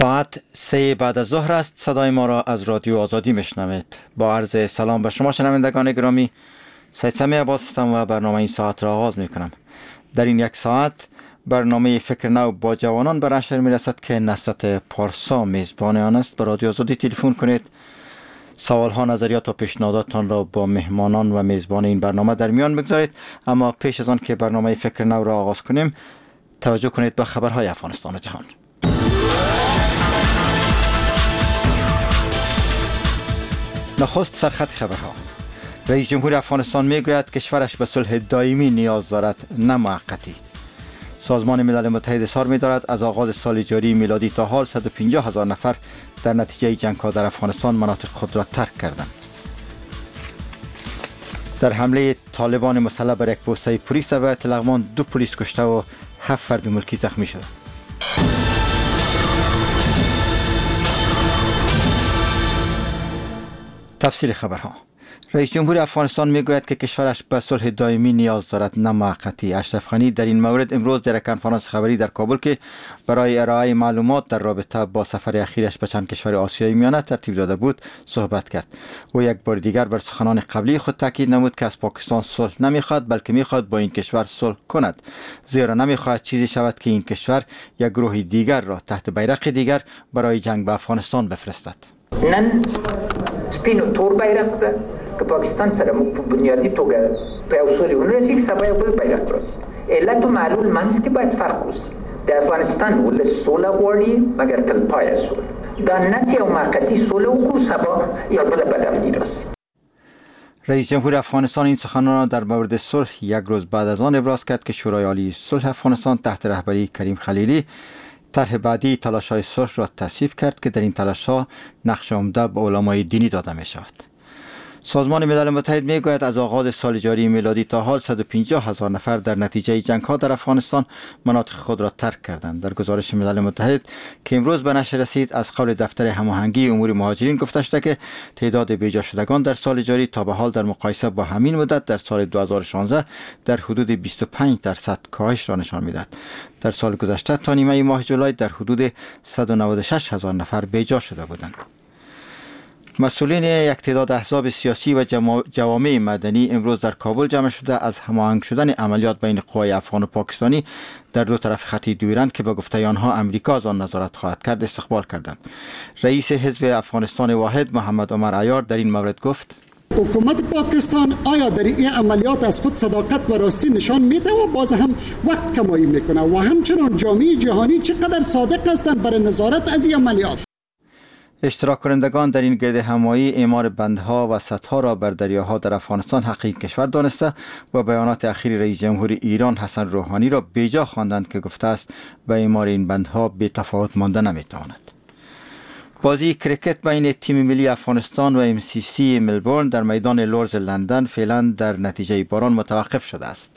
ساعت 3 بعد از ظهر است. صدای ما را از رادیو آزادی میشنوید. با عرض سلام به شما شنوندگان گرامی، سید سمیع عباس هستم و برنامه این ساعت را آغاز میکنم. در این یک ساعت برنامه فکر نو با جوانان به نشر میرسد که نصرت پارسا میزبان آن است. به رادیو آزادی تلفن کنید، سوالها، نظریات و پیشنهاداتتان را با مهمانان و میزبان این برنامه در میان بگذارید. اما پیش از آن که برنامه فکر نو را آغاز کنیم، توجه کنید به خبرهای افغانستان و جهان. نخست سرخط خبرها. رئیس جمهور افغانستان میگوید کشورش به صلح دائمی نیاز دارد، نه موقتی. سازمان ملل متحد اظهار می‌دارد از آغاز سال جاری میلادی تا حال 150,000 نفر در نتیجه جنگ‌ها در افغانستان مناطق خود را ترک کردند. در حمله طالبان مسلح بر یک پوسته پلیس در ولایت لغمان 2 پلیس کشته و 7 فرد ملکی زخمی شد. تفصیل خبرها. رئیس جمهور افغانستان میگوید که کشورش به صلح دائمی نیاز دارد، نه موقتی. اشرف غنی در این مورد امروز در کنفرانس خبری در کابل که برای ارائه معلومات در رابطه با سفر اخیرش به چند کشور آسیای میانه ترتیب داده بود صحبت کرد. او یک بار دیگر بر سخنان قبلی خود تاکید نمود که از پاکستان صلح نمیخواد، بلکه میخواد با این کشور صلح کند، زیرا نمیخواد چیزی شود که این کشور یک گروه دیگر را تحت بیرق دیگر برای جنگ به افغانستان بفرستد. سپین و تور بیرق ده که پاکستان سره موږ په بنیادی توګه په یو سولې ونرسېږي، سبا یو بل بیرق راسي. علت و معلول منځ کې باید فرق وسي. د افغانستان ولس سوله غواړي، مګر تلپایه سوله. دا نه یو موقتي سوله وکړو، سبا یو بله بدامني راسي. رئیس جمهور افغانستان این سخنان را در مورد صلح یک روز بعد از آن ابراز کرد که شورای عالی صلح افغانستان تحت رهبری کریم خلیلی طرح بعدی تلاش‌های صلح را تصویب کرد که در این تلاش‌ها نقش عمده به علمای دینی داده می‌شود. سازمان ملل متحد میگوید از آغاز سال جاری میلادی تا حال 150,000 نفر در نتیجه جنگ‌ها در افغانستان مناطق خود را ترک کردند. در گزارش ملل متحد که امروز به نشر رسید، از قول دفتر هماهنگی امور مهاجرین گفته شده که تعداد بیجا شدگان در سال جاری تا به حال در مقایسه با همین مدت در سال 2016 در حدود 25% کاهش را نشان می‌دهد. در سال گذشته تا نیمه ماه جولای در حدود 196,000 نفر بیجا شده بودند. مسئولین یک تعداد احزاب سیاسی و جوامع مدنی امروز در کابل جمع شده از هماهنگ شدن عملیات بین قوای افغان و پاکستانی در دو طرف خط دویرند که به گفته آنها امریکا از آن نظارت خواهد کرد استقبال کردند. رئیس حزب افغانستان واحد محمد عمر عیار در این مورد گفت: حکومت پاکستان آیا در این عملیات از خود صداقت و راستی نشان میده و باز هم وقت کمایی میکنه و همچنان جامعه جهانی چقدر صادق هستند برای نظارت از این عملیات. اشتراک کنندگان در این گرد همایی اعمار بندها و سدها را بر دریاها در افغانستان حق این کشور دانسته و بیانات اخیر رئیس جمهور ایران حسن روحانی را بیجا خواندند که گفته است به اعمار این بندها بی تفاوت مانده نمیتواند. بازی کرکت بین تیم ملی افغانستان و MCC ملبورن در میدان لوردز لندن فعلا در نتیجه باران متوقف شده است.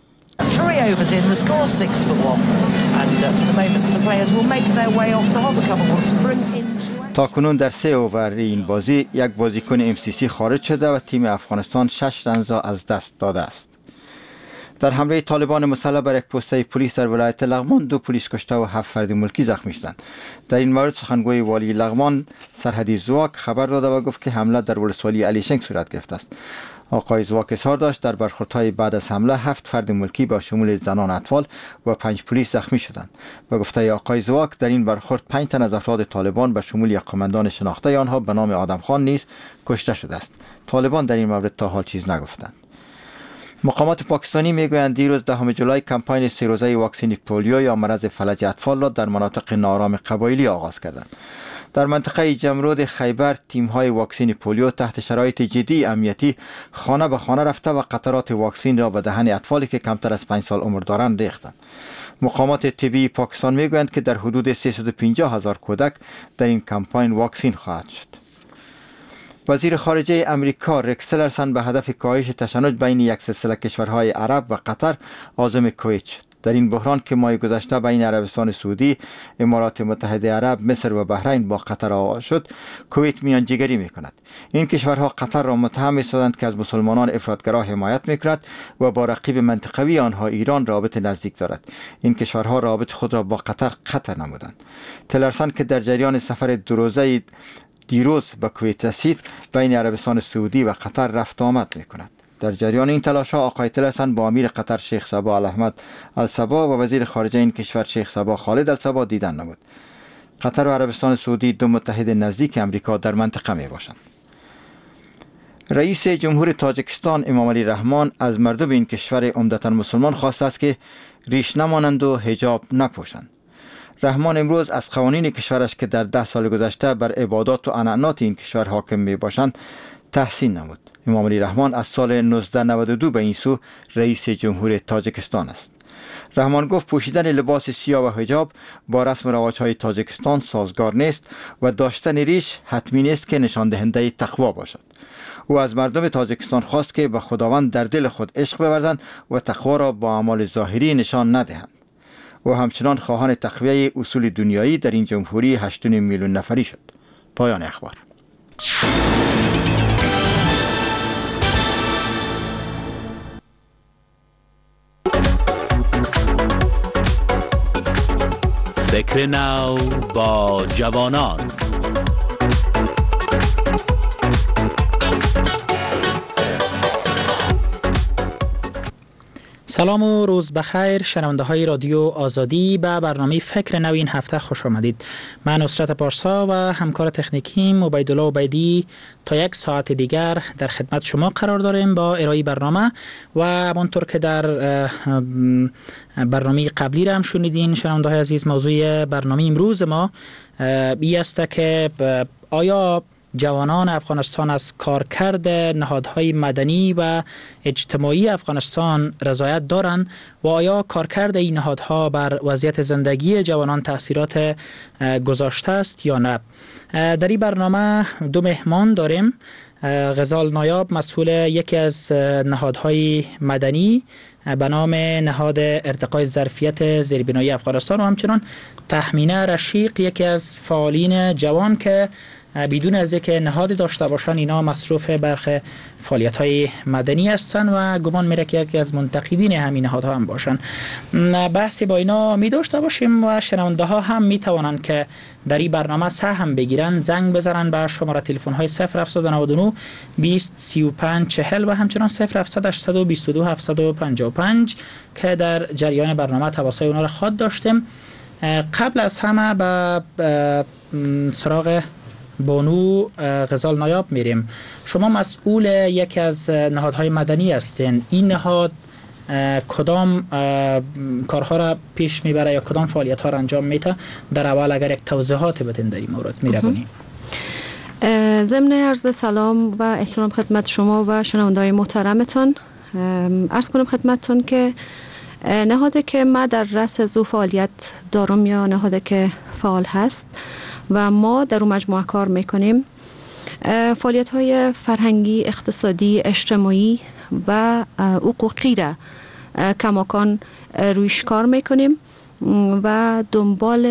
تا کنون در 3 اوور این بازی یک بازیکن MCC خارج شده و تیم افغانستان 6 رنز را از دست داده است. در حمله طالبان مسلح بر یک پوسته پلیس در ولایت لغمان 2 پلیس کشته و 7 فرد ملکی زخمی شدند. در این مورد سخنگوی والی لغمان سرحدی زواک خبر داده و گفت که حمله در ولسوالی علیشنگ صورت گرفته است. آقای زواک اظهار داشت در برخوردهای بعد از حمله 7 فرد ملکی با شمول زنان، اطفال و 5 پلیس زخمی شدند. به گفته آقای زواک در این برخورد 5 تن از افراد طالبان به شمول یک قماندان شناخته آنها به نام آدم خان نیز کشته شده است. طالبان در این مورد تا حال چیز نگفتند. مقامات پاکستانی میگویند دیروز 10 جولای کمپاین 3 روزه واکسن پولیو یا مرض فلج اطفال را در مناطق ناآرام قبایلی آغاز کردند. در منطقه جمرود خیبر تیم‌های واکسن پولیو تحت شرایط جدی امنیتی خانه به خانه رفته و قطرات واکسن را به دهن اطفالی که کمتر از 5 سال عمر دارند ریختند. مقامات طبی پاکستان میگویند که در حدود 350,000 کودک در این کمپاین واکسن خواهد شد. وزیر خارجه امریکا رکس تیلرسن به هدف کاهش تشنج بین یک سلسله کشورهای عرب و قطر عازم کویت شد. در این بحران که ماه گذشته بین عربستان سعودی، امارات متحده عرب، مصر و بحرین با قطر آغاز شد، کویت میانجیگری میکند. این کشورها قطر را متهم می‌سازند که از مسلمانان افراطگرا حمایت میکند و با رقیب منطقوی آنها ایران رابطه نزدیک دارد. این کشورها رابطه خود را با قطر قطع نمودند. تلرسان که در جریان سفر 2 روزه دیروز به کویت رسید، بین عربستان سعودی و قطر رفت آمد میکند. در جریان این تلاش‌ها آقای تلرسان با امیر قطر شیخ صباح الاحمد الصباح و وزیر خارجه این کشور شیخ صباح خالد الصباح دیدن نمود. قطر و عربستان سعودی 2 متحد نزدیک امریکا در منطقه می باشند. رئیس جمهور تاجیکستان امام علی رحمان از مردم این کشور عمدتاً مسلمان خواسته است که ریش نمانند و حجاب نپوشند. رحمان امروز از قوانین کشورش که در 10 سال گذشته بر عبادات و عنعنات این کشور حاکم می باشند تحسین نمود. امام علی رحمان از سال 1992 به این سو رئیس جمهور تاجیکستان است. رحمان گفت پوشیدن لباس سیاه و حجاب با رسم و رواج‌های تاجیکستان سازگار نیست و داشتن ریش حتمی نیست که نشان دهنده تقوا باشد. او از مردم تاجیکستان خواست که به خداوند در دل خود عشق بورزند و تقوا را با اعمال ظاهری نشان ندهند. و همچنان خواهان تقویه اصول دنیایی در این جمهوری 8.5 میلیون نفری شد. پایان اخبار. فکر نو با جوانان. سلام و روز بخیر شنونده های رادیو آزادی. به برنامه فکر نو این هفته خوش آمدید. من نصرت پارسا و همکار تکنیکیم عبیدالله عبیدی تا 1 ساعت دیگر در خدمت شما قرار داریم با ارائه برنامه و همانطور که در برنامه قبلی را هم شنیدین شنونده های عزیز، موضوع برنامه امروز ما این است که آیا جوانان افغانستان از کارکرد نهادهای مدنی و اجتماعی افغانستان رضایت دارند و آیا کارکرد این نهادها بر وضعیت زندگی جوانان تأثیرات گذاشته است یا نه؟ در این برنامه 2 مهمان داریم. غزال نایاب مسئول یکی از نهادهای مدنی به نام نهاد ارتقای ظرفیت زیربنایی افغانستان و همچنان تهمینه رشیق یکی از فعالین جوان که بدون از اینکه نهادی داشته باشند اینا مصروف برخ فعالیت‌های مدنی هستند و گمان میره که یکی از منتقدین همین نهادها هم باشند. بحثی با اینا می داشته باشیم و شنونده ها هم می توانند که در این برنامه سهم بگیرن، زنگ بزنن به شماره تلفن های 0799 20 35 40 و همچنان 0700 822 755 که در جریان برنامه تواصل اونا را خواد داشتیم. قبل از همه به سراغ بانو غزال نایاب میریم. شما مسئول یکی از نهادهای مدنی هستین. این نهاد کدام کارها را پیش میبره یا کدام فعالیت ها را انجام میده؟ در اول اگر یک توضیحات بدین در این مورد میرونی. ضمن عرض سلام و احترام خدمت شما و شنونده‌های محترمتان، عرض کنم خدمتتون که نهاده که ما در رأس زو فعالیت دارم یا نهاده که فعال هست و ما در اون مجموعه کار میکنیم، فعالیت های فرهنگی، اقتصادی، اجتماعی و حقوقی را کماکان رویش کار میکنیم و دنبال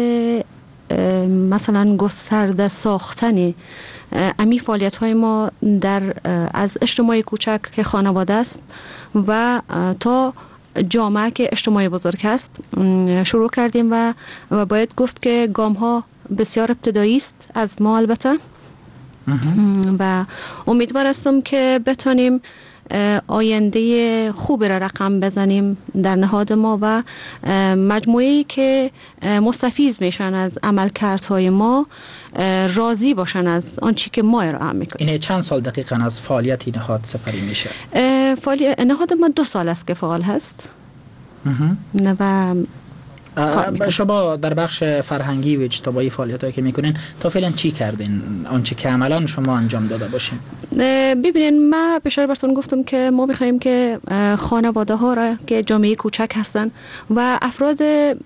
مثلا گسترده ساختن امی فعالیت های ما در از اجتماع کوچک که خانواده است و تا جامعه که اجتماع بزرگ است شروع کردیم و باید گفت که گام ها بسیار ابتدایی است از ما البته و امیدوار هستم که بتونیم آینده خوب را رقم بزنیم در نهاد ما و مجموعه‌ای که مستفیض میشن از عملکردهای ما راضی باشن از آنچه که ما ارائه میکنیم. این چند سال دقیقاً از فعالیت نهاد سپری میشه؟ نهاد ما 2 سال است که فعال هست و شما در بخش فرهنگی و اجتماعی فعالیتایی که میکنین تا فعلا چی کردین؟ آنچه که عملا شما انجام داده باشین. ببینین، ما بشار براتون گفتم که ما میخوایم که خانواده ها را که جامعه کوچک هستن و افراد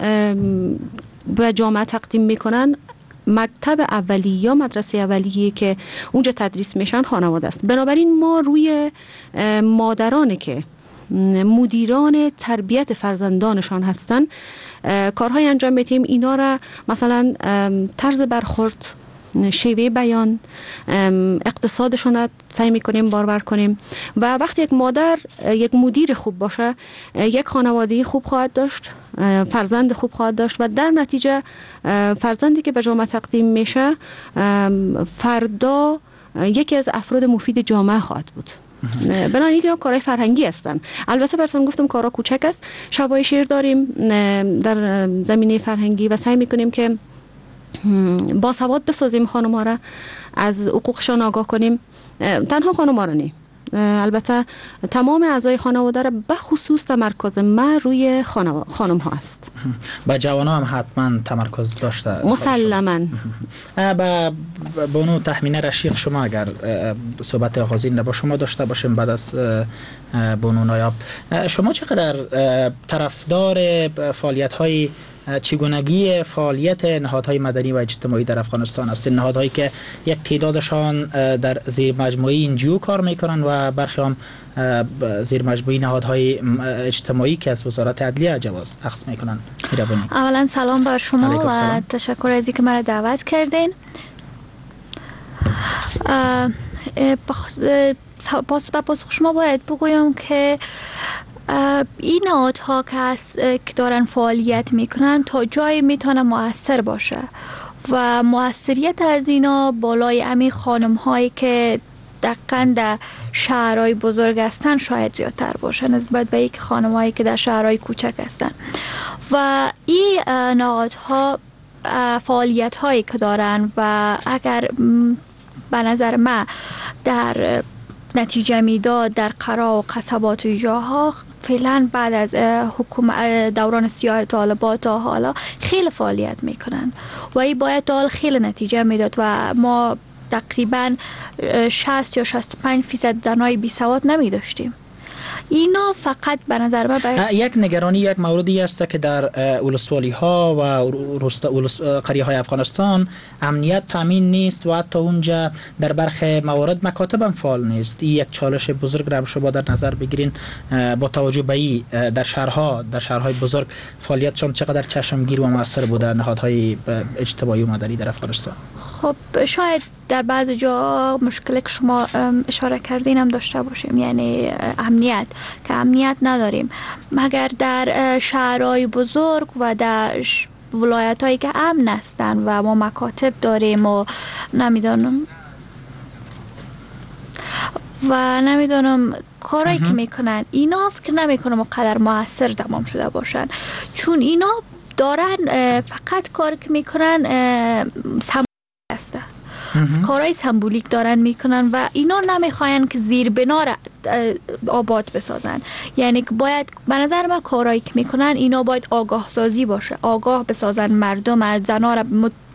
به جامعه تقدیم میکنن، مکتب اولی یا مدرسه اولیه که اونجا تدریس میشن خانواده است. بنابراین ما روی مادرانی که مدیران تربیت فرزندانشان هستند کارهای انجام میدیم. اینا را مثلا طرز برخورد، شیوه بیان، اقتصادشون را سعی میکنیم بارور کنیم و وقتی یک مادر یک مدیر خوب باشه یک خانواده خوب خواهد داشت، فرزند خوب خواهد داشت و در نتیجه فرزندی که به جامعه تقدیم میشه فردا یکی از افراد مفید جامعه خواهد بود. بنابراین اینا کارهای فرهنگی هستن. البته براتون گفتم کارا کوچک است. شبای شعر داریم در زمینه فرهنگی و سعی میکنیم که با سواد بسازیم خانم‌ها را، از حقوقشان آگاه کنیم. تنها خانم‌ها را نه، البته تمام اعضای خانواده را به خصوص تمرکز ما روی خانم‌ها است. با جوان‌ها هم حتما تمرکز داشته مسلماً. با بانو تحمینه رشیق، شما اگر صحبت آغازین با شما داشته باشیم بعد از بانو نایاب، شما چقدر طرفدار فعالیت‌های چگونگی فعالیت نهادهای مدنی و اجتماعی در افغانستان هستند؟ نهادهایی که یک تعدادشان در زیر مجموعه انجیو کار میکنن و برخی هم زیر مجموعه نهادهای اجتماعی که از وزارت عدلیه جواز اخذ میکنن. اولا سلام بر شما و تشکر از اینکه مرا دعوت کردین. پاسخ شما باید بگویم که این نهادها که دارن فعالیت میکنن تا جایی میتونه مؤثر باشه و مؤثریت از اینا بالای امی خانم هایی که دقیقاً در شهرهای بزرگ هستن شاید زیادتر باشه نسبت به یک خانم هایی که در شهرهای کوچک هستن. و این نهادها فعالیت هایی که دارن و اگر به نظر من در نتیجه میداد در قرا و قصبات و جاها فعلا بعد از دوران سیاه طالبات تا حالا خیلی فعالیت میکنن و این باید تا حال خیلی نتیجه میداد و ما تقریبا 60 یا 65% زنای بی سواد نمی داشتیم. اینا فقط به نظر من یک نگرانی، یک موردی است که در ولسوالی ها و قریه های افغانستان امنیت تامین نیست و حتی اونجا در برخی موارد مکاتب هم فعال نیست. این یک چالش بزرگ را شما در نظر بگیرین با توجه به این در شهرهای بزرگ فعالیتشان چقدر چشمگیر و موثر بوده نهادهای اجتماعی و مدنی در افغانستان؟ خب شاید در بعض جا مشکلی که شما اشاره کردین هم داشته باشیم، یعنی امنیت که امنیت نداریم مگر در شهرهای بزرگ و در ولایت هایی که امن هستن و ما مکاتب داریم و نمیدونم کارایی که میکنن اینا فکر نمیکنم قدر موثر تمام شده باشن، چون اینا دارن فقط کار که میکنن سمبولیک هسته، کارهای سمبولیک دارن میکنن و اینا نمیخواین که زیر بنا را آباد بسازن. یعنی که باید به نظر من کارهایی که میکنن اینا باید آگاه سازی باشه، آگاه بسازن مردم، زنا را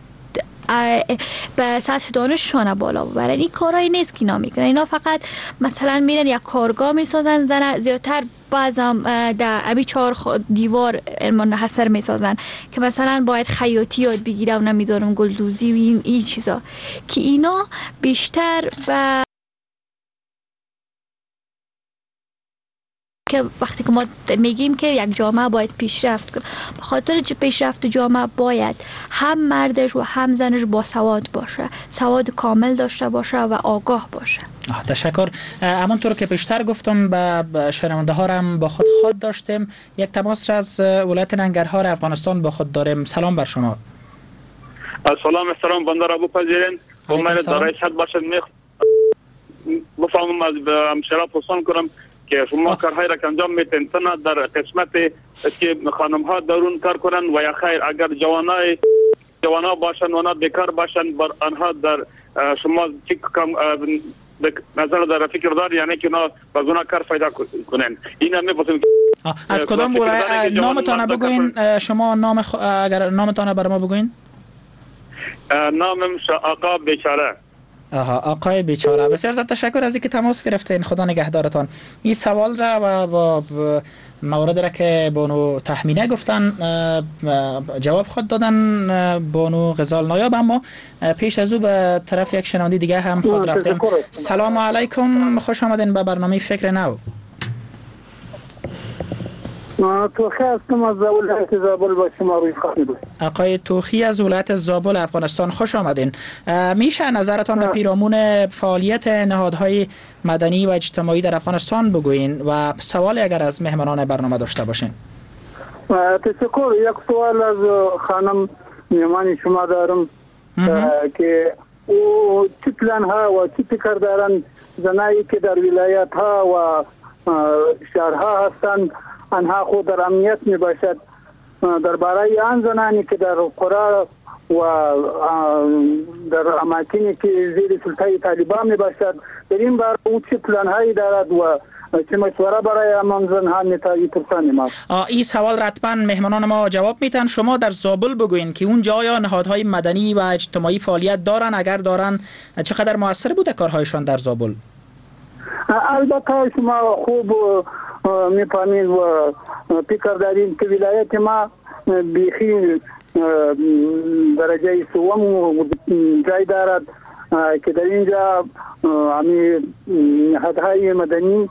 به سطح دانششان بالا ببرن. این کارهایی نیست که اینا میکنن. اینا فقط مثلا میرن یک کارگاه میسازن، زن زیادتر بعضم در ابی 4 دیوار منحصر میسازن که مثلا باید خیاطی یاد بگیره و نمیدونم گلدوزی و این چیزا که اینا بیشتر و که وقتی که ما میگیم که یک جامعه باید پیشرفت کنه، به خاطر پیشرفت جامعه باید هم مردش و هم زنش با سواد باشه، سواد کامل داشته باشه و آگاه باشه. تشکر. همانطور که پیشتر گفتم به شنونده ها هم با خود داشتیم. یک تماس از ولایت ننگرهار افغانستان با خود داریم. سلام بر شما. سلام احترام بنده را بپذیرین. امید دارای صد باشد. بفهمم از همشهرا پرسان کنم که شما کارهای را که انجام میتین تنها در قسمت که خانم ها درون کار کنن و یا خیر اگر جوانا باشن و نه بیکار باشن بر آنها در شما نظر در فکر دار یعنی که نه بازونا کار پیدا کنن. این هم میپرسیم از کدام ولایت نامتان بگوین؟ شما نام اگر نامتان برای ما بگوین. نامم آقا بیچاره. آقای بیچاره، بسیار زیاد تشکر از اینکه تماس گرفتین. خدا نگهدارتان. این سوال را و با موارد را که بانو تحمینه گفتن جواب خود دادن بانو غزال نایاب، اما پیش از او به طرف یک شنونده دیگه هم خود رفتیم. سلام علیکم، خوش آمدین به برنامه فکر نو. توخی هستم از ولایت زابل با شما روی خط می‌گویم. آقای توخی از ولایت زابل افغانستان، خوش آمدین. میشه نظرتان به پیرامون فعالیت نهادهای مدنی و اجتماعی در افغانستان بگوین و سوالی اگر از مهمانان برنامه داشته باشین؟ تشکر. یک سوال از خانم میهمان شما دارم که او چه پلان ها و چه فکر دارن زنایی که در ولایت ها و شهرها هستند آنها خود در امنیت می باشد، درباره آن زنانی که در قرى و در اماکنی که زیر سلطه طالبان می باشد، در این باره او چه پلان هایی دارد و چه مشوره برای امان زنها میتایی پرسانی ما؟ این سوال رتبا مهمانان ما جواب میتن. شما در زابل بگوین که اونجا آیا نهادهای مدنی و اجتماعی فعالیت دارن؟ اگر دارن چقدر موثر بوده کارهایشان در زابل؟ البته شما خوب میفهمید و فکر دارید که ولایت ما بیخی درجه سوم جای دارد که در اینجا نهادهای مدنی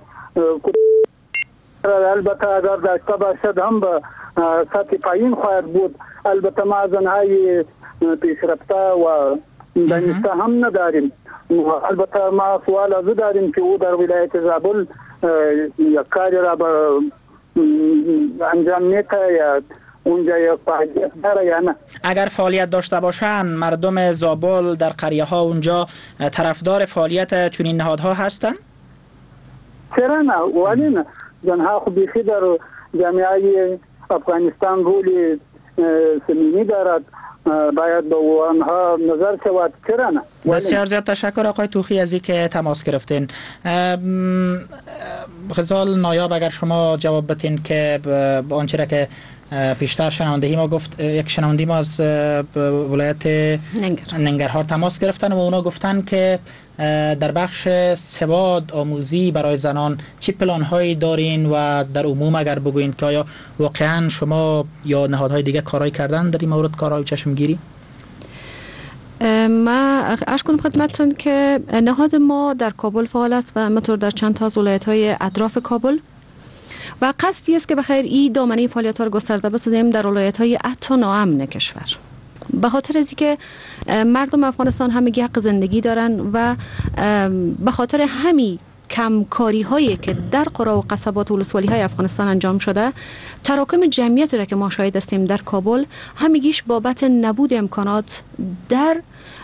البته اگر داشته باشد هم به سطح پایین خواهد بود. البته ما زنهای پیشرفته و دانسته هم نداریم. البته ما سوال از داریم که او در ولایت زابل یک کاری را به انجام میده یا اونجا یک فعالیت داره یا نه. اگر فعالیت داشته باشن مردم زابل در قریه ها اونجا طرفدار فعالیت چنین نهادها هستن؟ چرا نه؟ ولی نه. زنها خود بیخی در جامعه افغانستان رولی صمیمی دارد، باید به آنها نظر شود. چرا نه؟ بسیار زیاد تشکر آقای توخی از اینکه تماس گرفتین. غزال نایاب اگر شما جواب بدین که آنچه را که پیشتر شنوندهی ما گفت، یک شنوندی ما از ولایت ننگرهار تماس گرفتن و اونا گفتن که در بخش سواد آموزی برای زنان چه پلان هایی دارین و در عموم اگر بگوین که آیا واقعا شما یا نهادهای دیگه کارایی کردن در این مورد، کارهای چشمگیری؟ ما عرض کنم خدمتتون که نهاد ما در کابل فعال است و همینطور در چند تا از ولایت‌های اطراف کابل و قصدی است که بخیر این دامنه فعالیت‌ها را گسترده بسازیم در ولایت‌های حتی ناامن کشور، به خاطر از اینکه مردم افغانستان همگی حق زندگی دارن و به خاطر همین کمکاری هایی که در قرى و قصبات و ولسوالی های افغانستان انجام شده، تراکم جمعیت را که ما شاهد هستیم در کابل همگیش بابت نبود امکانات در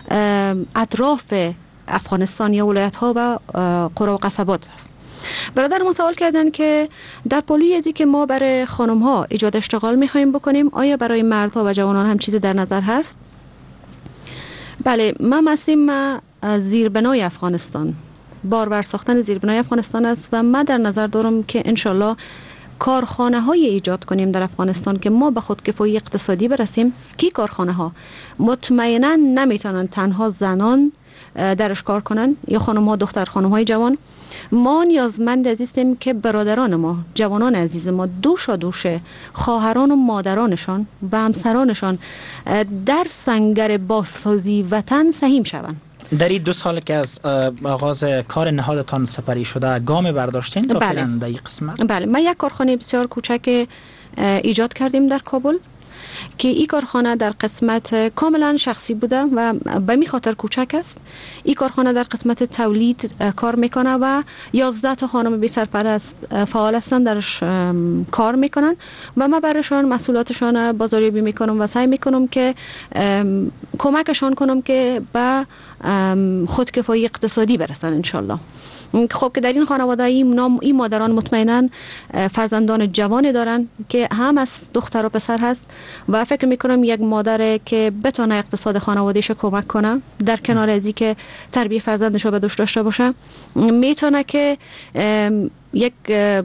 اطراف افغانستان یا ولایت ها و قرى و قصبات است. برادرمون سوال کردن که در پالوی ازی که ما برای خانم ها ایجاد اشتغال میخوایم بکنیم، آیا برای مردها و جوانان هم چیزی در نظر هست؟ بله، ما مسیم زیربنای افغانستان، بارور ساختن زیربنای افغانستان است و ما در نظر دارم که انشالله کارخانه های ایجاد کنیم در افغانستان که ما به خودکفایی اقتصادی برسیم. کی کارخانه ها مطمئنا نمیتونن تنها زنان درش کار کنن یا خانم ها، دختر خانم های جوان. ما نیازمند هستیم که برادران ما، جوانان عزیز ما، دوشه خواهران و مادرانشان و همسرانشان در سنگر بازسازی وطن سهیم شوند. در این 2 سال که از آغاز کار نهادتان سپری شده گام برداشتین تا فعلا در این قسمت؟ بله، ما یک کارخانه بسیار کوچک ایجاد کردیم در کابل که این کارخانه در قسمت کاملا شخصی بوده و به می خاطر کوچک است. این کارخانه در قسمت تولید کار میکنه و 11 تا خانم بی سرپرست فعال هستند درش کار میکنن و ما برایشان مسئولیتشان بازاریابی میکنم و سعی میکنم که کمکشان کنم که به خودکفایی اقتصادی برسن انشالله. خب که در این خانواده این مادران مطمئنا فرزندان جوانی دارن که هم از دختر و پسر هست و فکر میکنم یک مادر که بتونه اقتصاد خانوادهش کمک کنه در کنار ازی که تربیت فرزندش رو به دوش داشته باشه، میتونه که یک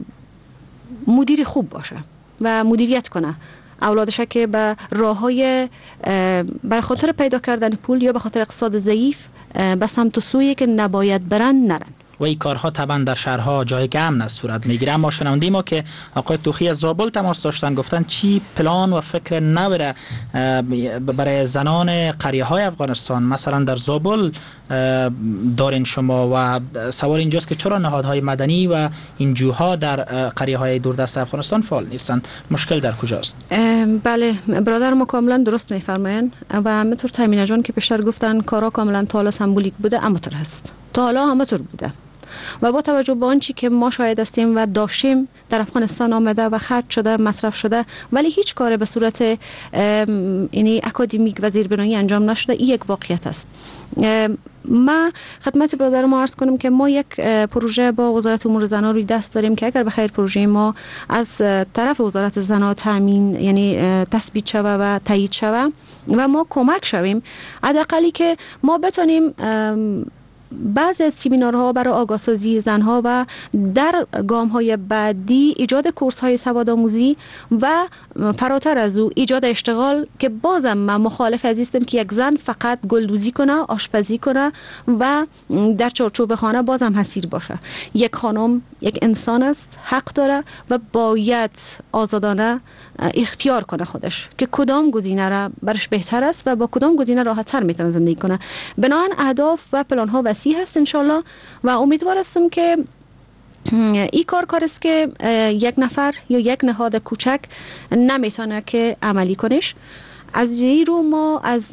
مدیر خوب باشه و مدیریت کنه اولادش که به راههای به خاطر پیدا کردن پول یا به خاطر اقتصاد ضعیف به سمت و سویی که نباید برن نرن. و این کارها طبعا در شهرها جای امن از صورت میگیره. اما شنونده ما که آقای توخی از زابل تماس داشتن گفتن چی پلان و فکر نبره برای زنان قریه های افغانستان، مثلا در زابل دارین شما، و سوال اینجاست که چرا نهادهای مدنی و این جوها در قریه های دوردست افغانستان فعال نیستند؟ مشکل در کجاست؟ بله برادر ما کاملا درست میفرمایند و همینطور تامینه جان که پیشتر گفتن کارا کاملا تا حالا سمبولیک بوده، همونطور هست، تا حالا همونطور بوده و با توجه به آنچه که ما شاهد هستیم و داشتیم در افغانستان آمده و خرج شده، مصرف شده، ولی هیچ کار به صورت یعنی اکادمیک و زیربنایی انجام نشده. این یک واقعیت است. ما خدمت برادر ما عرض کنم که ما یک پروژه با وزارت امور زنان روی دست داریم که اگر بخیر پروژه ما از طرف وزارت زنان تامین یعنی تثبیت شوه و تایید شوه و ما کمک شویم، حداقلی که ما بتونیم بعضی از سمینارها برای آگاهسازی زنها و در گام‌های بعدی ایجاد کورس‌های سوادآموزی و فراتر از او ایجاد اشتغال، که بازم من مخالف هستم که یک زن فقط گلدوزی کنه، آشپزی کنه و در چارچوب خانه بازم حصیر باشه. یک خانم یک انسان است، حق داره و باید آزادانه اختیار کنه خودش که کدام گزینه را برش بهتر است و با کدام گزینه راحت‌تر میتونه زندگی کنه. بنابراین اهداف و پلان‌ها وسیع هست انشالله و امیدوار هستم که این کار است که یک نفر یا یک نهاد کوچک نمیتونه که عملی کنش. از این رو ما از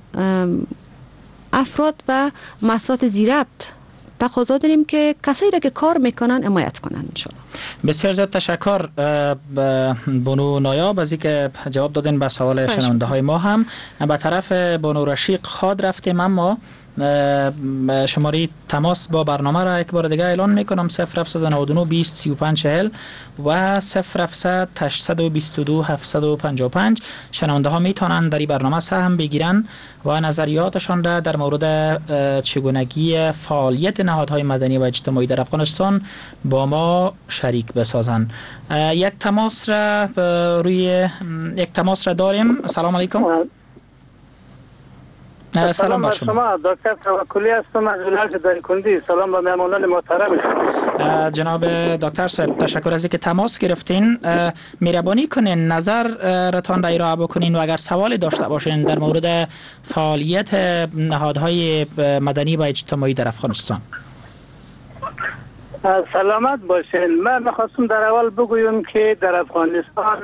افراد و مؤسسات ذی-ربط تقاضا داریم که کسایی را که کار میکنن حمایت کنن انشالله. بسیار زیاد تشکر بانو نایاب از اینکه جواب دادین به سوال شنونده های ما. هم به طرف بانو رشیق خاد رفتیم، اما شماره تماس با برنامه را یک بار دیگه اعلان میکنم: 0799 20 35 40 و 0700 822 755. شنونده ها میتونن در این برنامه سهم بگیرن و نظریاتشان را در مورد چگونگی فعالیت نهادهای مدنی و اجتماعی در افغانستان با ما شریک بسازن. یک تماس را داریم. سلام علیکم. سلام بر شما. دکتر توکلی هستم از ولایت دایکنډي. سلام به مهمانان محترم. جناب دکتر صاحب تشکر از اینکه تماس گرفتین. مهربانی کنین نظر رتان را ارائه بکنین و اگر سوالی داشته باشین در مورد فعالیت نهادهای مدنی و اجتماعی در افغانستان. سلامت باشین. من می‌خواستم در اول بگویم که در افغانستان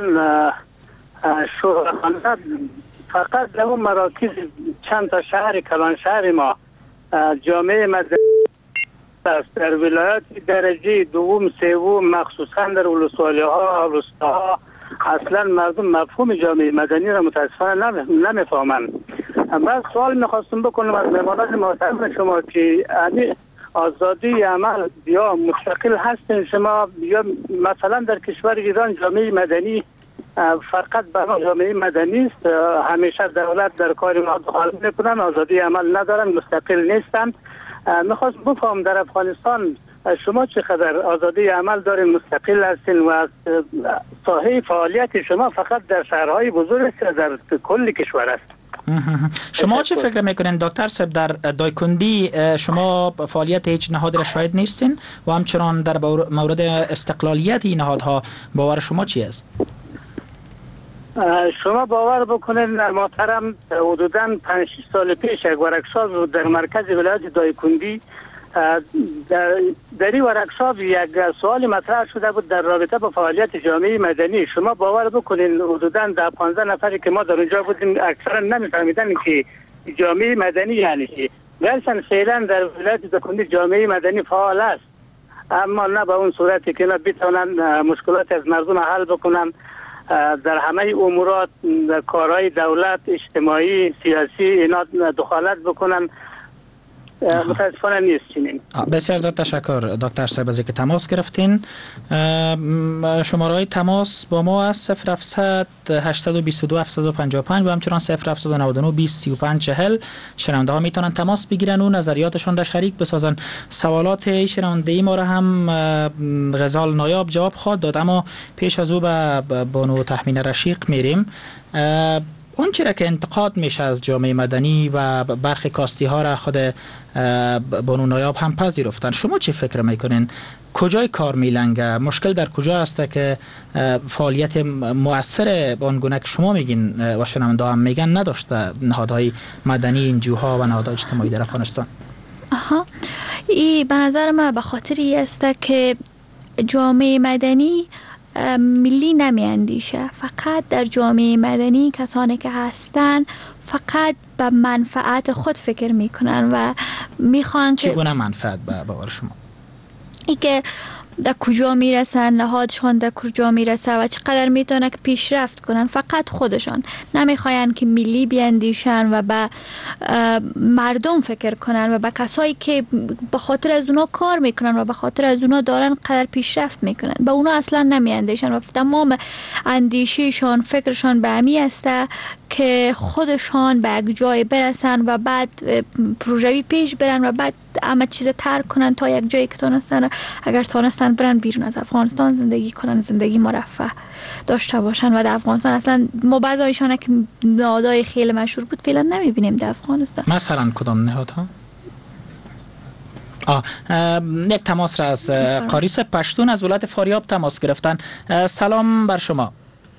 شورخانه فقط در اون مراکز چند تا شهر کلان شهر ما جامعه مدنی است. در ولایات درجه دوم سوم مخصوصا در ولسوالی‌ها و روستاها اصلا مردم مفهوم جامعه مدنی را متاسفانه نمیفهمند. من سوال میخواستم بکنم از مهمانان محترم شما که آزادی عمل یا مستقل هستین شما، یا مثلا در کشور ایران جامعه مدنی فقط برای جامعه مدنی است، همیشه دولت در کار ما دخالت میکنن، آزادی عمل ندارن، مستقل نیستن. میخواست بفهم در افغانستان شما چقدر آزادی عمل دارین، مستقل هستین و ساحه فعالیت شما فقط در شهرهای بزرگ است در کل کشور است؟ شما چه فکر میکنین دکتر صاحب؟ در دایکنډي شما فعالیت هیچ نهاد را شاهد نیستین و همچنان در مورد استقلالیت این نهادها باور شما چی است؟ شما باور بکنید محترم، حدوداً 5 سال پیش یک ورکشاپ در مرکز ولایت دایکنډي در این ورکشاپ یک سوال مطرح شده بود در رابطه با فعالیت جامعه مدنی. شما باور بکنید حدوداً 15 نفری که ما در اونجا بودیم اکثرا نمیفهمیدن که جامعه مدنی یعنی چی. گرچه فعلا در ولایت دایکنډي جامعه مدنی فعال است، اما نه به اون صورتی که بتونن مشکلات از مردم حل بکنن، در همه امورات در کارهای دولت اجتماعی سیاسی اینا دخالت بکنن. متاسفانه نیست چنین. بسیار زیاد تشکر دکتر صاحب از اینکه تماس گرفتین. شماره تماس با ما است 0700 822 755 و همچنان 0799 20 35 40. شنونده ها میتونن تماس بگیرن و نظریاتشان را شریک بسازن. سوالات شنونده ما را هم غزال نایاب جواب خواهد داد، اما پیش از او به بانو تحمین رشیق میریم. اون چرا که انتقاد میشه از جامعه مدنی و برخی کاستی ها را خود بانو نایاب هم پذیرفتن. شما چی فکر میکنین؟ کجای کار میلنگه؟ مشکل در کجا است که فعالیت مؤثر آنگونه که شما میگین و شنونده هم میگن نداشته نهادهای مدنی، NGO-ها و نهادهای اجتماعی در افغانستان؟ این به نظر من به خاطری است که جامعه مدنی ملی نمی اندیشه. فقط در جامعه مدنی کسانی که هستن فقط به منفعت خود فکر میکنن و میخوان که چگونه منفعت به باور شما؟ ای که در کجا میرسن، نهادشان در کجا میرسه و چقدر میتونه که پیشرفت کنن. فقط خودشان نمیخواین که ملی بیاندیشن و به مردم فکر کنن و به کسایی که به خاطر از اونا کار میکنن و به خاطر از اونا دارن قدر پیشرفت میکنن. به اونا اصلا نمیاندیشن و تمام اندیشهشان، فکرشان به همی است که خودشان به یک جای برسن و بعد پروژه‌ای پیش برن و بعد همه چیز ترک کنن تا یک جایی که تانستن، اگر تانستن برن بیرون از افغانستان زندگی کنن، زندگی مرفه داشته باشن. و در افغانستان اصلا ما بعضایشان که نهادهای خیلی مشهور بود فعلا نمیبینیم در افغانستان. مثلا کدام نهادها؟ یک تماس را از قاریس پشتون از ولایت فاریاب تماس گرفتن. سلام بر شما.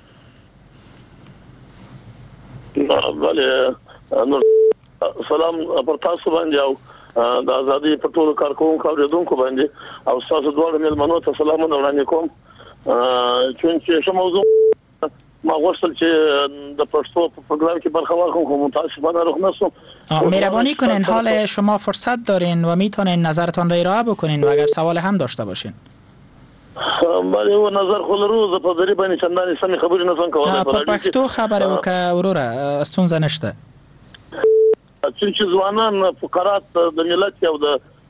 بله، سلام پر تاسو باندې او د ازادي په ټولو کارکونکو او اوریدونکو باندې او تاسو دواړو مېلمنو ته سلامونه وړاندې کوم. چې شو موضوع ما غوښتل چې د پښتو په پروګرام کې برخه واخلم خو متاسفانه روخ نشوم. مهربانی کنین حال شما فرصت دارین و میتونین نظرتان را ارائه بکنین و اگر سوال هم داشته باشین. بله و نظر خو لرو زه په دری باندې چندانې سمې خبرې نه څنګه کولای. په پښتو خبره وکړه وروره، ستونزه نشته. چې ځوانان فقرات د ملت او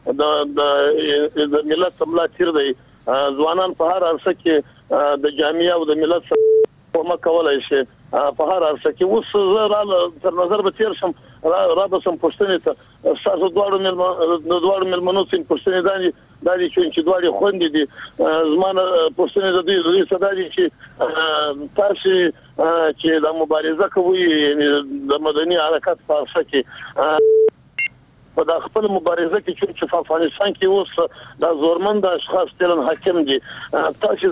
د ملت ملا تیر دی، ځوانان په هر عرصه کې د جامعه او د ملت کومه کولای شي په هر عرصه کې. اوس زه تر نظر به تیر شم را به سم پښتنې ته تاسو دواړو ملمنو څخه پښتنې دالي چې دواړي خوندې دي زمانه پښتنې د دې صداري چې تاسو چې د مبارزه کوي د مدني حرکت په اساس کې په د خپل مبارزه کې چې په افغانستان کې اوس د زورمند اشخاص تلن حاکم دي، تاسو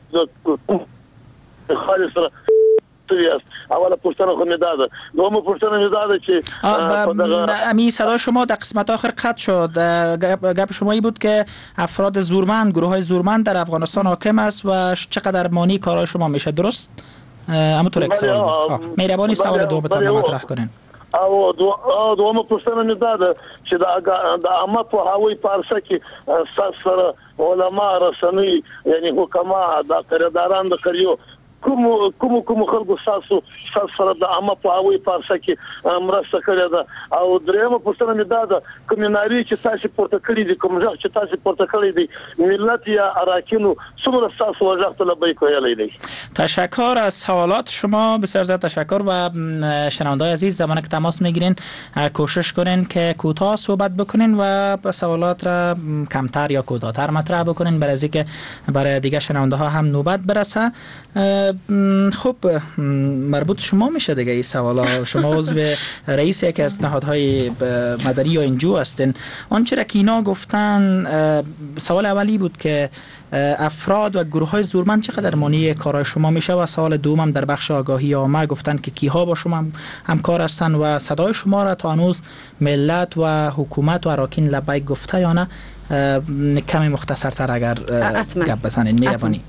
خالص اوله پوښتنه خو میداده، دومه پوښتنه میداده چې امی صدا شما در قسمت آخر قطع شد. گپ شما ای بود که افراد زورمند، گروه های زورمند در افغانستان حاکم است و چقدر مانی کارهای شما میشه، درست؟ همونطور یک سوال بود. مهربانی سوال دومتان مطرح کنین. او دومه پوښتنه میداده چې د عامه په هوی پارسه کې سره علما رسنی یعنی حکما د قراردادان د کړیو کوم خلکو تاسو سره د عامه په هوی پارسه کې مرسته کړې ده. او درېمه پوښتنه مې ده کوم ناری چې تاسو پورته کړی دي، کوم ځای چې تاسو پورته کړی دي ملت یا اراکینو څومره تاسو وجه ته لبیک ویلای دي. تشکر از سوالات شما، بسیار زیاد تشکر. و شنونده‌های عزیز زمانی که تماس میگیرین کوشش کنین که کوتاه صحبت بکنین و سوالات را کمتر یا کوتاه‌تر مطرح بکنین برای اینکه برای دیگه شنونده‌ها هم نوبت برسه. خب مربوط شما میشه دیگه این سوالا. شما عضو رئیس یکی از نهادهای مدنی یا NGO هستین. آنچه را که اینا گفتن، سوال اولی بود که افراد و گروه های زورمند چقدر مانع کارهای شما میشه و سوال دوم در بخش آگاهی عامه گفتن که کیها با شما همکار هستن و صدای شما را تا هنوز ملت و حکومت و اراکین لبیک گفته یا نه؟ کمی مختصرتر اگر گپ بزنین مهربانی.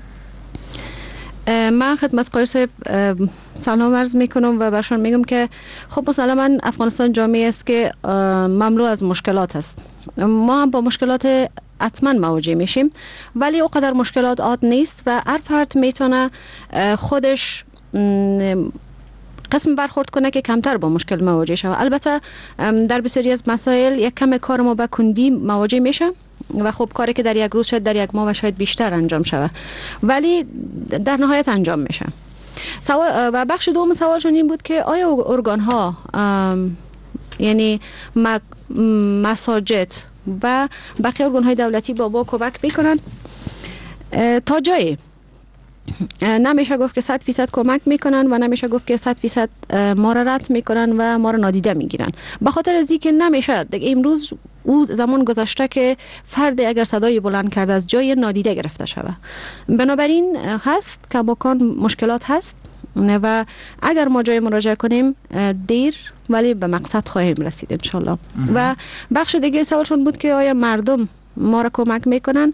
من خدمت قاری صاحب سلام عرض میکنم و برشان میگم که خب مسلما افغانستان جامعه است که مملو از مشکلات است. ما هم با مشکلات حتما مواجه میشیم، ولی اونقدر مشکلات عاد نیست و هر فرد میتونه خودش قسم برخورد کنه که کمتر با مشکل مواجه شود. البته در بسیاری از مسائل یک کم کار ما به کندی مواجه میشه و خب کاری که در یک روز شاید در یک ماه و شاید بیشتر انجام شود، ولی در نهایت انجام میشه. و بخش دوم سوالشون این بود که آیا ارگان ها یعنی مساجد و بقیه ارگان های دولتی با کمک میکنن؟ تا جایی نمیشه گفت که 100% کمک میکنن و نمیشه گفت که 100% ما را رد میکنن و ما را نادیده میگیرن. به خاطر از اینکه نمیشه امروز او زمان گذشته که فرد اگر صدای بلند کرده از جای نادیده گرفته شود. بنابراین هست کماکان مشکلات هست و اگر ما جای مراجعه کنیم دیر ولی به مقصد خواهیم رسید انشالله. و بخش دیگه سوالشون بود که آیا مردم ما را کمک میکنن؟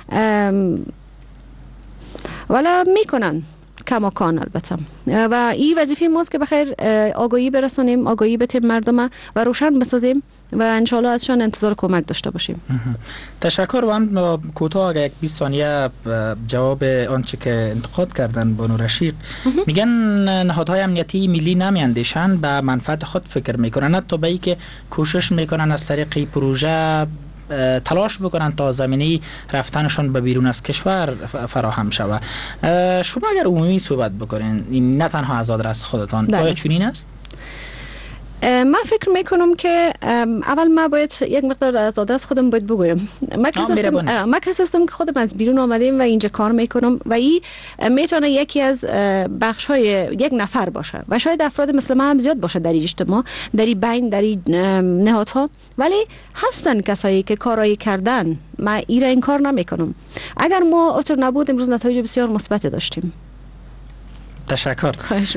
ولی میکنن کماکان البته و این وظیفه ماست که بخیر آگاهی برسونیم، آگاهی بتیم مردم و روشن بسازیم و انشالله ازشان انتظار کمک داشته باشیم. تشکر. و هم کوتاه اگه 20 ثانیه جواب آنچه که انتقاد کردن بانو رشیق، میگن نهادهای امنیتی ملی نمیاندیشن، به منفعت خود فکر میکنن، حتی به ای که کوشش میکنن از طریق پروژه تلاش بکنن تا زمینه رفتنشون به بیرون از کشور فراهم شود. شما اگر عمومی صحبت بکنین، این نه تنها از آدرس خودتان، آیا چنین است؟ من فکر میکنم که اول ما باید یک مقدار از آدرس خودم باید بگویم. ما کسی هستم که خودم از بیرون آمدیم و اینجا کار میکنم و این میتونه یکی از بخش های یک نفر باشه و شاید افراد مثل ما هم زیاد باشه در اجتماع، در بین، در نهادها، ولی هستن کسایی که کارایی کردن. ما ایره این کار نمیکنم. اگر ما اطور نبود امروز نتایج بسیار مثبت داشتیم. تشکر.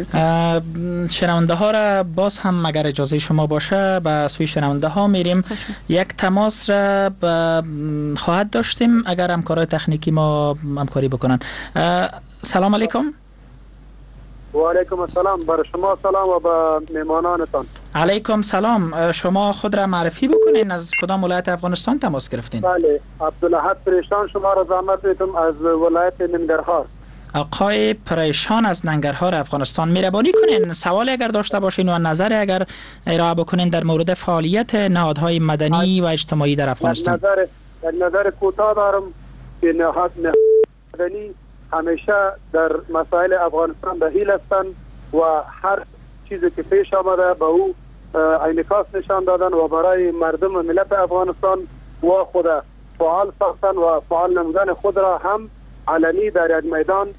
شنونده ها را باز هم اگر اجازه شما باشه به سوی شنونده ها میریم. یک تماس را خواهد داشتیم اگر همکارای تکنیکی ما همکاری بکنن. سلام علیکم. و علیکم السلام. بر شما سلام و به مهمانانتان. علیکم سلام. شما خود را معرفی بکنین، از کدام ولایت افغانستان تماس گرفتین؟ بله، عبدالاحد پریشان شما را زحمت میتم از ولایت ننگرهار. آقای پریشان از ننگرهار افغانستان، مهربانی کنین سوالی اگر داشته باشین و نظری اگر ارائه بکنین در مورد فعالیت نهادهای مدنی و اجتماعی در افغانستان. در نظر کوتاه دارم که نهاد مدنی همیشه در مسائل افغانستان دخیل هستند و هر چیزی که پیش آمده به او انعکاس نشان دادن و برای مردم ملت افغانستان و خود فعال ساختن و فعال نمودن خود را هم علنی در یک میدان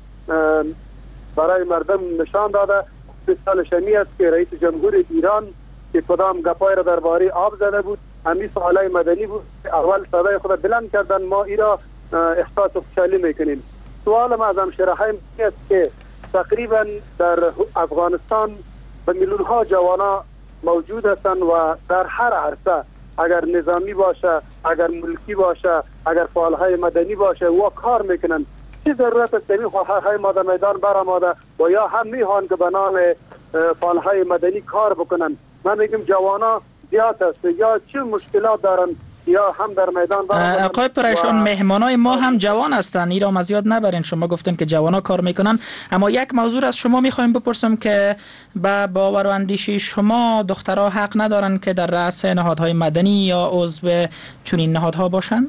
برای مردم نشان داده. سال شمی است که رئیس جمهور ایران که کدام گپای را درباره آب زده بود، همین سوالای مدنی بود. اول صدای خود بلند کردن، ما ای را احساس خوشحالی میکنیم. سوال ما از همشهرهای است که تقریبا در افغانستان به میلیون ها جوانا موجود هستند و در هر عرصه، اگر نظامی باشه، اگر ملکی باشه، اگر فعالهای مدنی باشه و کار میکنن، چه ضرورت است این فعالهای مدنی میدان برآمده و یا هم میخوان که به نام فعالهای مدنی کار بکنن. من میگم جوانا زیاد است، یا چه مشکلات دارن یا هم در میدان برآمدن. آقای پریشان، مهمانای ما هم جوان هستن، ایرام از یاد نبرین. شما گفتن که جوانا کار میکنن، اما یک موضوع از شما میخوایم بپرسم که با باور و اندیشه شما دخترها حق ندارن که در رأس نهادهای مدنی یا عضو چنین نهادها باشن؟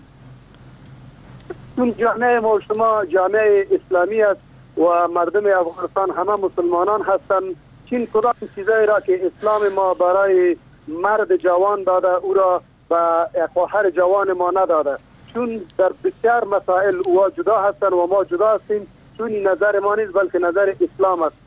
چون جامعه ما شما جامعه اسلامی است و مردم افغانستان همه مسلمانان هستند. چین کدام چیزایی را که اسلام ما برای مرد جوان داده او را و خواهر جوان ما نداده؟ چون در بسیار مسائل او جدا هستن و ما جدا هستیم، چون این نظر ما نیست بلکه نظر اسلام است.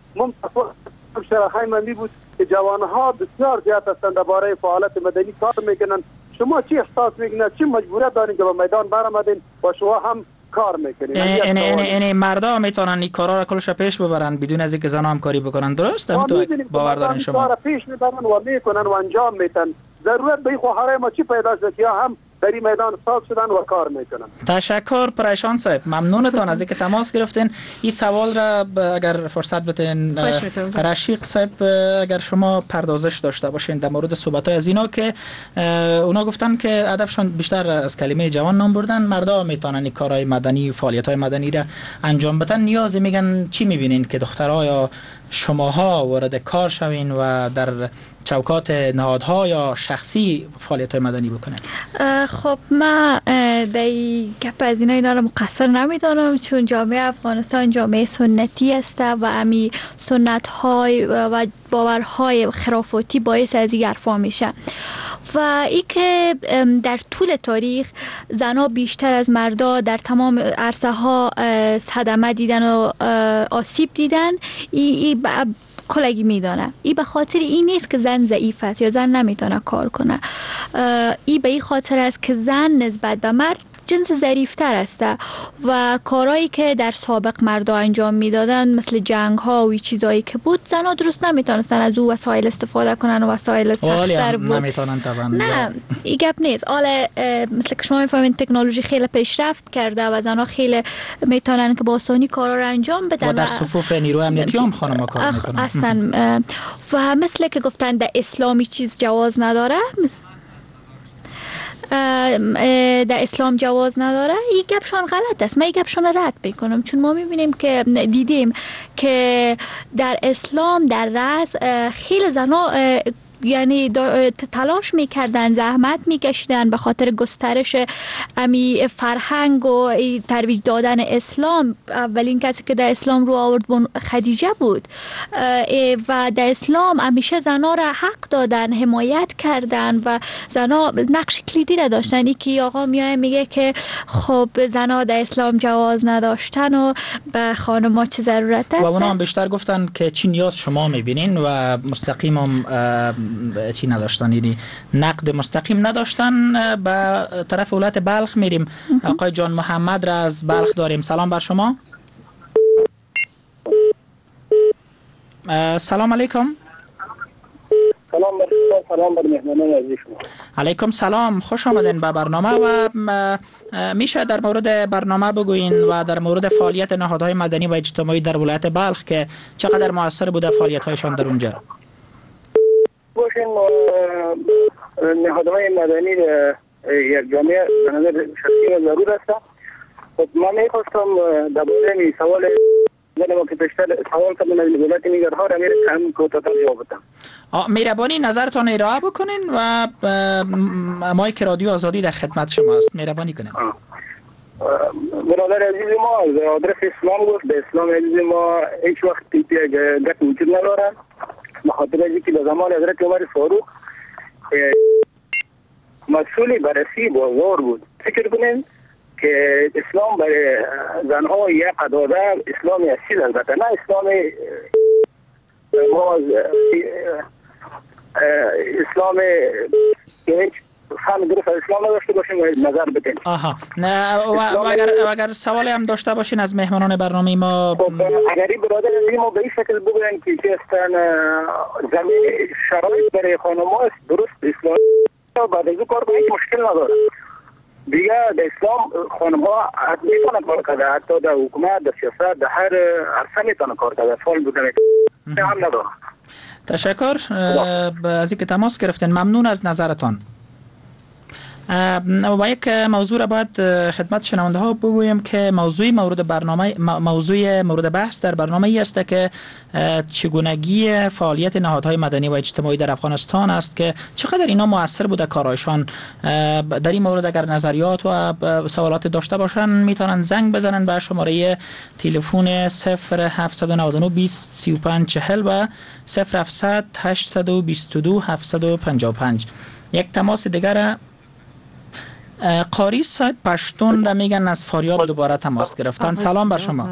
شرحای من بود که جوانها بسیار زیاد هستند درباره فعالیت مدنی کار میکنن. شما چی احساس میکنید؟ چی مجبوریت دارین که به میدان برآمدین و شما هم کار میکنین؟ این مردا میتونن این کارا را کلش پیش ببرن بدون از اینکه زنا هم کاری بکنن، درست؟ باور دارین شما؟ کارا پیش میبرن و میکنن و انجام میدن. ضرورت به خواهرای ما چی پیدا شد که هم در این میدان ساز شدن و کار میکنن. تشکر پریشان صاحب، ممنونتان از اینکه تماس گرفتین. این سوال را اگر فرصت بتین رشیق صاحب اگر شما پردازش داشته باشین در مورد صحبت‌های از اینا که اونا گفتن که هدفشون بیشتر از کلمه جوان نام بردن، مردا میتونن این کارهای مدنی و فعالیت‌های مدنی را انجام بدن. نیازی میگن چی میبینین که دخترها یا شماها وارد کار شوین و در چوکات نهادها یا شخصی فعالیت‌های مدنی بکنن؟ خب من در گپ از اینا رو مقصر نمیدانم، چون جامعه افغانستان جامعه سنتی است و امی سنت‌های و باورهای خرافاتی باعث از این حرفا میشه و ای که در طول تاریخ زنها بیشتر از مردا در تمام عرصه ها صدمه دیدن و آسیب دیدن، ای کلگی میدانه. ای به خاطر این نیست که زن ضعیف است یا زن نمیتونه کار کنه، ای به این خاطر است که زن نسبت به مرد جنس ظریفتر است و کارهایی که در سابق مردا انجام میدادن مثل جنگ ها و چیزایی که بود، زنها درست نمیتونستن از او وسایل استفاده کنن و وسایل سخت‌تر بود. نمیتونن طبعا. نه این گپ نیست. حالا مثل که شما میفهمین تکنولوژی خیلی پیشرفت کرده و زنها خیلی میتونن که با آسانی کارا رو انجام بدن و در صفوف نیروی امنیتی هم خانم‌ها کار میکنن اصلا. و مثل که گفتن در اسلامی چیز جواز نداره، در اسلام جواز نداره، این گپشان غلط است. من این گپشان رد میکنم، چون ما میبینیم که دیدیم که در اسلام در رأس خیلی زنها یعنی تلاش میکردن، زحمت میکشیدن به خاطر گسترش امی فرهنگ و ترویج دادن اسلام. اولین کسی که در اسلام رو آورد خدیجه بود و در اسلام همیشه زنها را حق دادن، حمایت کردن و زنها نقش کلیدی را داشتن. این که آقا میگه که خب زنها در اسلام جواز نداشتن و به خانم‌ها چه ضرورت است. و اونا هم بیشتر گفتن که چی نیاز شما میبینین و مستقیم هم چی نداشتن، یعنی نقد مستقیم نداشتن. به طرف ولایت بلخ میریم. آقای جان محمد را از بلخ داریم. سلام بر شما. سلام علیکم. سلام بر شما، سلام بر مهمانان عزیز شما. علیکم سلام، خوش آمدین به برنامه. و میشه در مورد برنامه بگوین و در مورد فعالیت نهادهای مدنی و اجتماعی در ولایت بلخ که چقدر موثر بوده فعالیت‌هایشان در اونجا؟ باشین نهادهای مدنی یک جامعه به نظر شخصی و ضرور است. خب من میخواستم در باره سوال ما که پیشتر سوال کردم از ولایت نیگرها را میره کم کوتاه‌تر جواب بدم. مهربانی نظرتان ارائه بکنین و مایک رادیو آزادی در خدمت شما است. مهربانی کنین. برادر عزیز ما از آدرس اسلام گفت. به اسلام عزیز ما هیچ وقت گپ وجود نداره، به خاطر اینکه که به زمان حضرت عمر فاروق مسئول بررسی بازار بود. فکر کنین که اسلام برای زنها یک قداده اسلامی اصیل، البته نه اسلام ما اسلام که فهم درست از اسلام نداشته باشیم و نظر بدین. آها نه و اگر سوالی هم داشته باشین از مهمانان برنامه ما. اگر این برادر از ما به این شکل بگوین که هستن زمین شرایط برای خانم‌ها است درست اسلام بعد از کار با هیچ مشکل نداره دیگه. در اسلام خانم‌ها میتونن کار کنه، حتی در حکومت، در سیاست، در هر عرصه میتونن کار کنه، فعال بودن هم نداره. تشکر از اینکه تماس گرفتین. ممنون از نظرتان. و یک موضوع را باید خدمت شنونده ها بگویم که موضوع مورد بحث در برنامه ای است که چگونگی فعالیت نهادهای مدنی و اجتماعی در افغانستان است که چقدر اینا مؤثر بوده کارایشان. در این مورد اگر نظریات و سوالات داشته باشن میتونن زنگ بزنن به شماره تلفن 0799 20 35 40 و 0700 822 755. یک تماس دیگر قاری صاحب پشتون را میگن از فاریاب دوباره تماس گرفتن. سلام بر شما.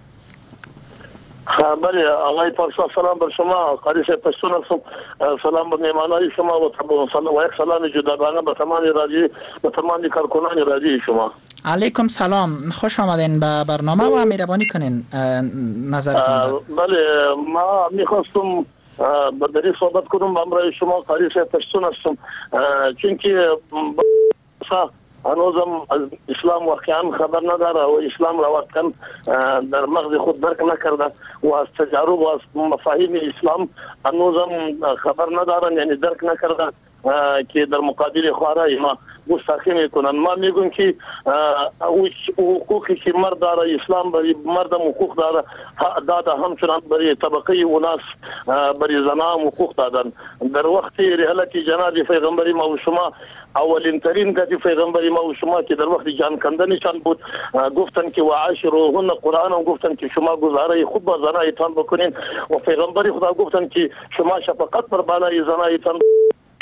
بله آقای پارسا، سلام بر شما. قاری صاحب پشتون هستم. سلام بر مهمانان شما و یک سلام جداگانه به تمام رادیو، به تمام کارکنان رادیو شما. علیکم سلام، خوش آمدین به برنامه و مهربانی کنین نظرتون. بله ما میخواستم در این صحبت کنم با امرای شما. قاری صاحب پشتون هستم چون که هنوزم از اسلام واقعا خبر نداره و اسلام را واقعا در مغز خود درک نکرده و از تجارب و از مفاهیم اسلام هنوزم خبر ندارن، یعنی درک نکرده که در مقابل خوارای ما گستاخی میکنن. ما میگویم که حقوقی که مرد داره، اسلام برای مردم حقوق داده همچنان برای طبقه اوناس برای زنان حقوق دادن. در وقت رحلت جناب پیغمبر ما و شما اولین ترین گفت پیغمبر ما و شما که در وقت جان کندنشان بود گفتن که وعاشروهن قرآن هم گفتن که شما گزاره خوب با زنایتان بکنین و پیغمبر خدا گفتن که شما شفقت بر بالای زنایتان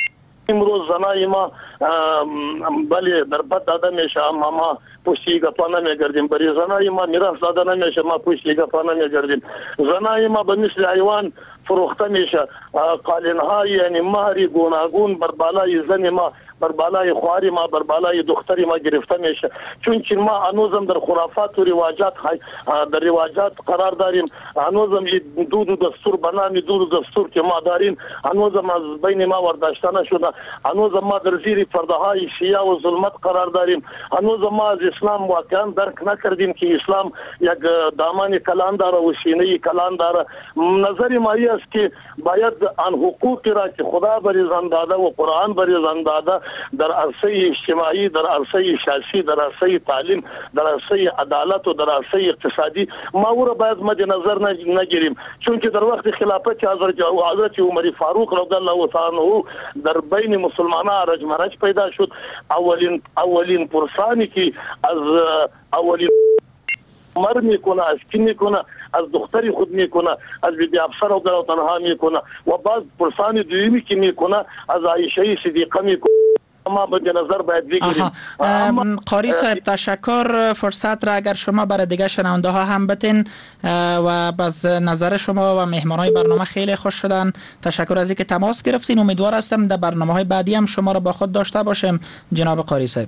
امروز زنای ما بله در بد داده میشه اما ما پشتی گپا نمیگردیم. برای زنای ما میراث داده نمیشه ما پشتی گپا نمیگردیم. زنای ما به مثل حیوان فروخته میشه. قالین‌های یعنی مهری گوناگون بر بالای زن ما، بر بالای خواری ما، بر بالای دختری ما گرفته میشه. چون که ما هنوزم در خرافات و رواجات قرار داریم. هنوزم دود و دستور به نام دود و دستور که ما داریم هنوزم از بین ما ورداشته نشده. هنوزم ما در زیر پرده های شیعه و ظلمت قرار داریم. هنوزم ما از اسلام واقعا درک نکردیم که اسلام یک دامان کلان داره و سینه کلان داره. نظر ما است که باید آن حقوقی را که خدا بریزان داده و قرآن بریزان داده در عرصه اجتماعی، در عرصه سیاسی، در عرصه تعلیم، در عرصه عدالت و در عرصه اقتصادی ما او را باید مد نظر نگیریم. چون که در وقت خلافت حضرت عمر فاروق رضی الله تعالی عنه در بین مسلمانان رجمرج پیدا شد. اولین پرسانی که از اولین مر میکنه، از کی میکنه، از دختری خود میکنه، از بیبی افسر رضی الله عنها میکنه و بعد پرسانی دویمی که میکنه از عایشه صدیقه میکنه. ما به نظر باید بگیریم. قاری صاحب تشکر. فرصت را اگر شما برای دیگه شنونده ها هم بتین و باز نظر شما و مهمانای برنامه خیلی خوش شدن. تشکر از اینکه تماس گرفتین. امیدوار هستم در برنامه‌های بعدی هم شما را با خود داشته باشیم جناب قاری صاحب.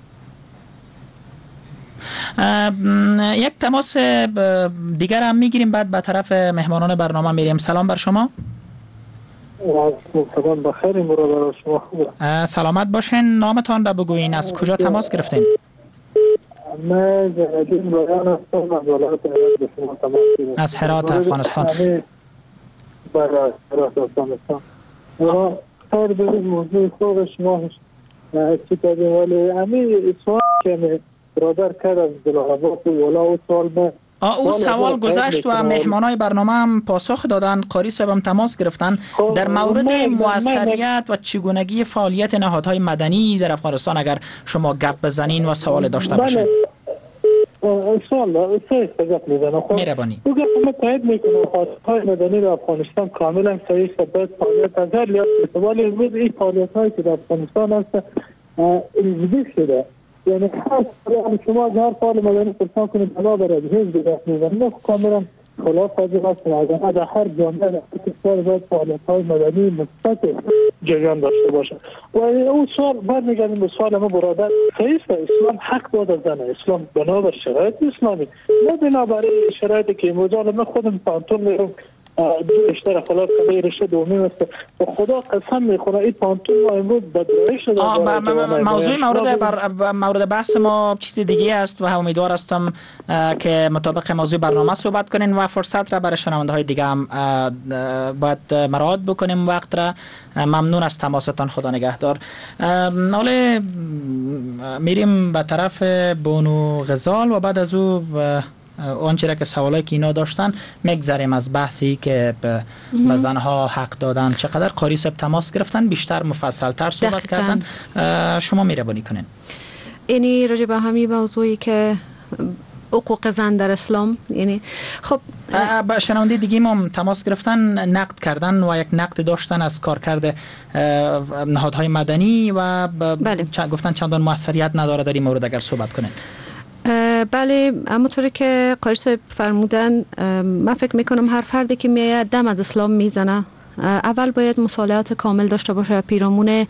یک تماس دیگر هم میگیریم بعد به طرف مهمانان برنامه میریم. سلام بر شما. سلام بخیر. مراد شما خوبه؟ سلامت باشین. نامتان را بگوین. از کجا تماس گرفتین؟ من زندگیم رایان هستم. از ولایت هرات به شما تماس گرفتم. از هرات افغانستان. برای هرات افغانستان. و خیر به موضوع خوب شما چی کردیم ولی همین سوال که برادر کرد از دلالات و اولا و سوال من او سوال گذشت و مهمانای برنامه هم پاسخ دادن. قاری صاحب هم تماس گرفتن در مورد موثریت و چگونگی فعالیت نهادهای مدنی در افغانستان. اگر شما گپ بزنین و سوال داشته باشین. انشاءالله سه گپ میزنم. مهربانی. او گپ ما تایید میکنم نهادهای مدنی در افغانستان کاملا صحیح باید فعالیت از هر لیات ولی امروز این فعالیت هایی که در افغانستان هست انجبی شده. یعنی شما از هر فعال مدنی پرسان کنید بنا برد حزب دست میزنید کاملا خلاف از این هست. در هر جامعه در کشور باید فعالیت های مدنی مثبت جریان داشته باشه. و اون سوال برمیگردیم به سوال ما برادر صحیح اسلام حق داده زنه. اسلام بنا به شرایط اسلامی نه بنا برای شرایطی که مجال من خودم پانتون میرم اشتر خلاص کنه رشته دومی است و خدا قسم میخوره این پانتون ما امروز بدرایی شده. موضوع مورد بحث ما چیز دیگه است و امیدوار هستم که مطابق موضوع برنامه صحبت کنین و فرصت را برای شنونده های دیگه هم باید مراعات بکنیم وقت را. ممنون از تماستان. خدا نگهدار. حالا میریم به طرف بانو غزال و بعد از او آنچه را که سوالایی که اینا داشتن میگذریم از بحثی که به زنها حق دادن چقدر. قاری صاحب تماس گرفتن بیشتر مفصل تر صحبت کردن. شما مهربانی کنین. یعنی راجع به همین موضوعی که حقوق زن در اسلام یعنی خب با شنونده دیگه ما تماس گرفتن نقد کردن و یک نقد داشتن از کارکرد نهادهای مدنی و گفتن چندان موثریت نداره در این مورد اگر صحبت کنین. بله همونطوری که قاری صاحب فرمودن من فکر میکنم هر فردی که میاد دم از اسلام میزنه اول باید مطالعات کامل داشته باشه پیرامون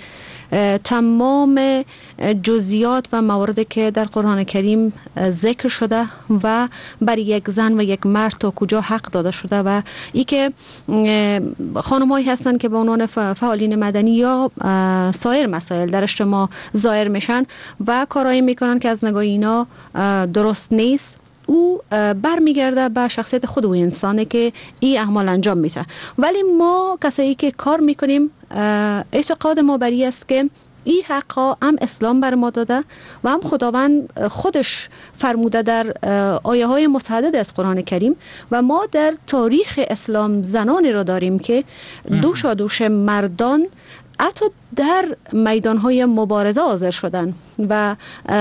تمام جزئیات و مواردی که در قرآن کریم ذکر شده و برای یک زن و یک مرد تا کجا حق داده شده و ای که خانمایی هستن که به عنوان فعالین مدنی یا سایر مسائل در اجتماع ظاهر میشن و کارایی میکنن که از نگاه اینا درست نیست. او برمیگرده به شخصیت خود و انسانه که این اعمال انجام میده. ولی ما کسایی که کار میکنیم اعتقاد ما بر این است که این حقا هم اسلام بر ما داده و هم خداوند خودش فرموده در آیه های متعدد از قرآن کریم و ما در تاریخ اسلام زنانی را داریم که دوش مردان حتی در میدان های مبارزه حاضر شدن و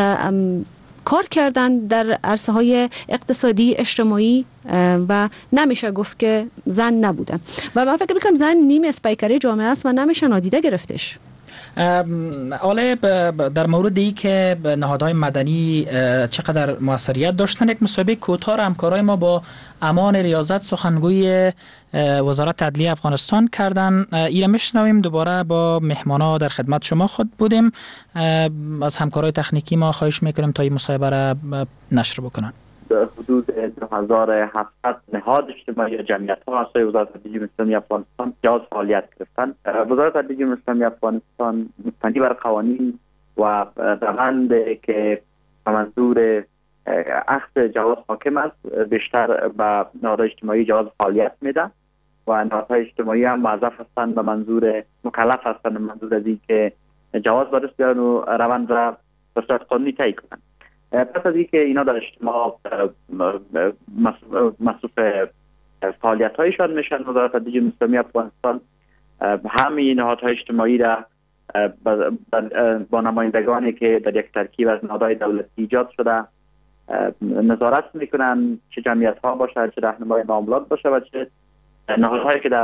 کار کردن در عرصه های اقتصادی اجتماعی و نمیشه گفت که زن نبوده و من فکر میکنم زن نیم اسپیکری جامعه است و نمیشه نادیده گرفتش. حالا در مورد ای که نهادهای مدنی چقدر موثریت داشتن، یک مسابقه کوتاه همکارای ما با امان ریاضت سخنگوی وزارت عدلیه افغانستان کردن. ایره میشنویم. دوباره با مهمانا در خدمت شما خود بودیم. از همکارای تکنیکی ما خواهش میکنیم تا این مصاحبه را نشر بکنن. حدود 2700 نهاد اجتماعی یا جمعیت ها از وزارت عدلیه اسلامی افغانستان جواز فعالیت گرفتند. وزارت عدلیه اسلامی افغانستان مبتنی بر قوانین و روند که به منظور اخذ جواز حاکم است بیشتر به نهادهای اجتماعی جواز فعالیت میده و نهادهای اجتماعی هم موظف هستند به منظور مکلف هستند به منظور از اینکه جواز برش بیارن و روند را به صورت قانونی طی کنند. پس از اینکه اینا در اجتماع مصروف فعالیت هایشان میشن، وزارت عدلیه اسلامی افغانستان همین نهادهای اجتماعی را با نمایندگانی که در یک ترکیب از نهادهای دولتی ایجاد شده نظارت میکنن، چه جمعیت ها باشه، چه راهنمای معاملات باشه و چه نهادهایی که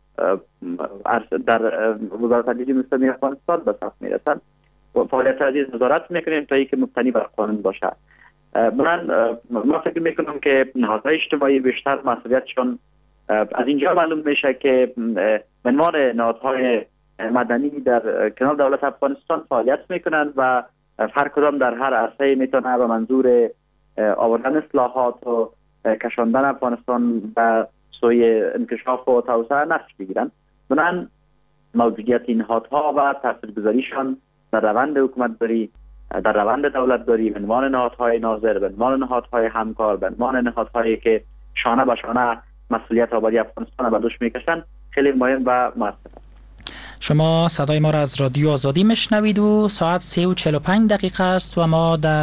در وزارت عدلیه اسلامی افغانستان به صف میرسن و فعالیت عزیز نظارت میکنیم تا اینکه مبتنی بر قانون باشه. من فکر میکنم که نهادهای اجتماعی بیشتر مسئولیتشون از اینجا معلوم میشه که به عنوان نهادهای مدنی در کنار دولت افغانستان فعالیت میکنن و هر کدام در هر عرصه میتونه به منظور آوردن اصلاحات و کشاندن افغانستان به سوی انکشاف و توسعه نقش بگیرن. بنابراین موجودیت این نهادها و تاثیرگذاریشان در روند حکومتداری، در روند دولتداری به عنوان نهادهای ناظر، به عنوان نهادهای همکار، به عنوان نهادهایی که شانه به شانه مسئولیت آبادی افغانستان به دوش میکشن خیلی مهم و مؤثر است. شما صدای ما را از رادیو آزادی میشنوید و ساعت 3:45 است و ما در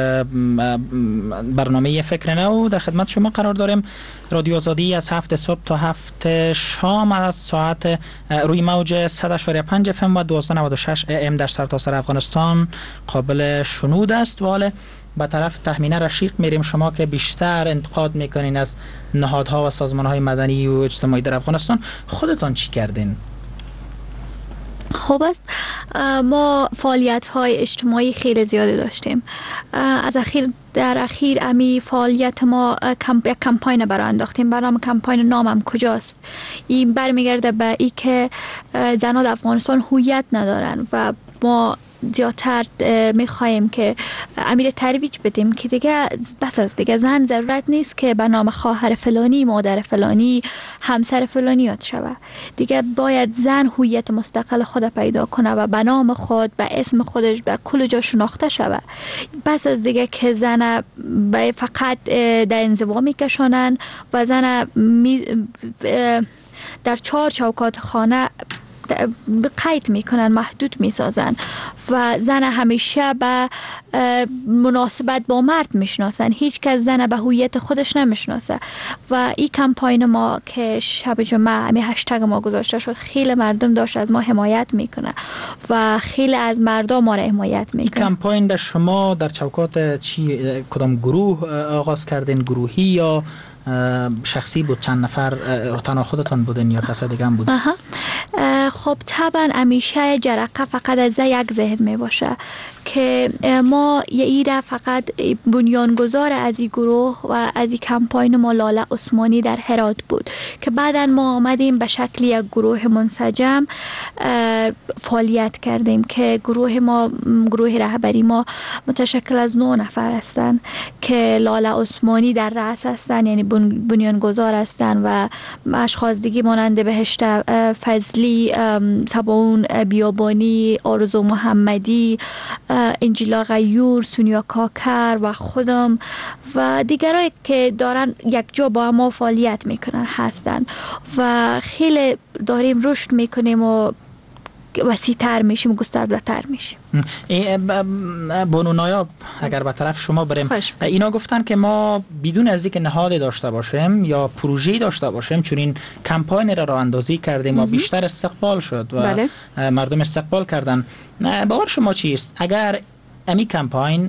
برنامه فکر نو در خدمت شما قرار داریم. رادیو آزادی از 7 صبح تا 7 شام از ساعت روی موج 100.5 FM و 1296 AM در سرتاسر افغانستان قابل شنود است. و حالا به طرف تخمینه رشیق میریم. شما که بیشتر انتقاد میکنین از نهادها و سازمانهای مدنی و اجتماعی در افغانستان، خودتان چی کردین؟ خوب است. ما فعالیت‌های اجتماعی خیلی زیادی داشتیم. در اخیر امی فعالیت ما یک کمپاین برای انداختیم. برنامه کمپاین نامم کجاست؟ این برمیگرده به ای که زنان افغانستان هویت ندارن و ما زیادتر میخوایم که امیر ترویج بدیم که دیگه بس از دیگه زن ضرورت نیست که به نام خواهر فلانی، مادر فلانی، همسر فلانی یاد شود. دیگه باید زن هویت مستقل خود پیدا کنه و به نام خود، به اسم خودش، به کل جا شناخته شود. بس از دیگه که زن فقط در انزوا میکشانن و زن در 4 چوکات خانه قید میکنن، محدود میسازن و زن همیشه به مناسبت با مرد میشناسن. هیچ کس زن به هویت خودش نمیشناسه و این کمپاین ما که شب جمعه همین هشتگ ما گذاشته شد، خیلی مردم داشت از ما حمایت میکنه و خیلی از مردم ما را حمایت میکنه. این کمپاین در شما در چوکات کدام گروه آغاز کردین؟ گروهی یا شخصی بود؟ چند نفر تنها خودتان بودین یا کسای دیگه هم بودین؟ خب طبعا همیشه جرقه فقط از یک ذهن می باشه که ما ایره فقط بنیانگذار از این گروه و از این کمپاین ما لاله عثمانی در هرات بود که بعدا ما آمدیم به شکل یک گروه منسجم فعالیت کردیم که گروه رهبری ما متشکل از 9 نفر هستند که لاله عثمانی در رأس هستند، یعنی بنیانگذار هستند و اشخاص دیگه مانند بهشت فضلی، سباون بیابانی، آرزو محمدی، انجیلا غیور، سونیا کاکر و خودم و دیگرایی که دارن یک جا با ما فعالیت میکنن هستن و خیلی داریم رشد میکنیم و وسیع‌تر میشیم، گسترده‌تر میشیم. بانو نایاب اگر به طرف شما بریم، اینا گفتن که ما بدون از اینکه نهاد داشته باشیم یا پروژه‌ای داشته باشیم چون این کمپاین را اندازی کردیم و بیشتر استقبال شد و مردم استقبال کردن. باور شما چیست اگر امی کمپاین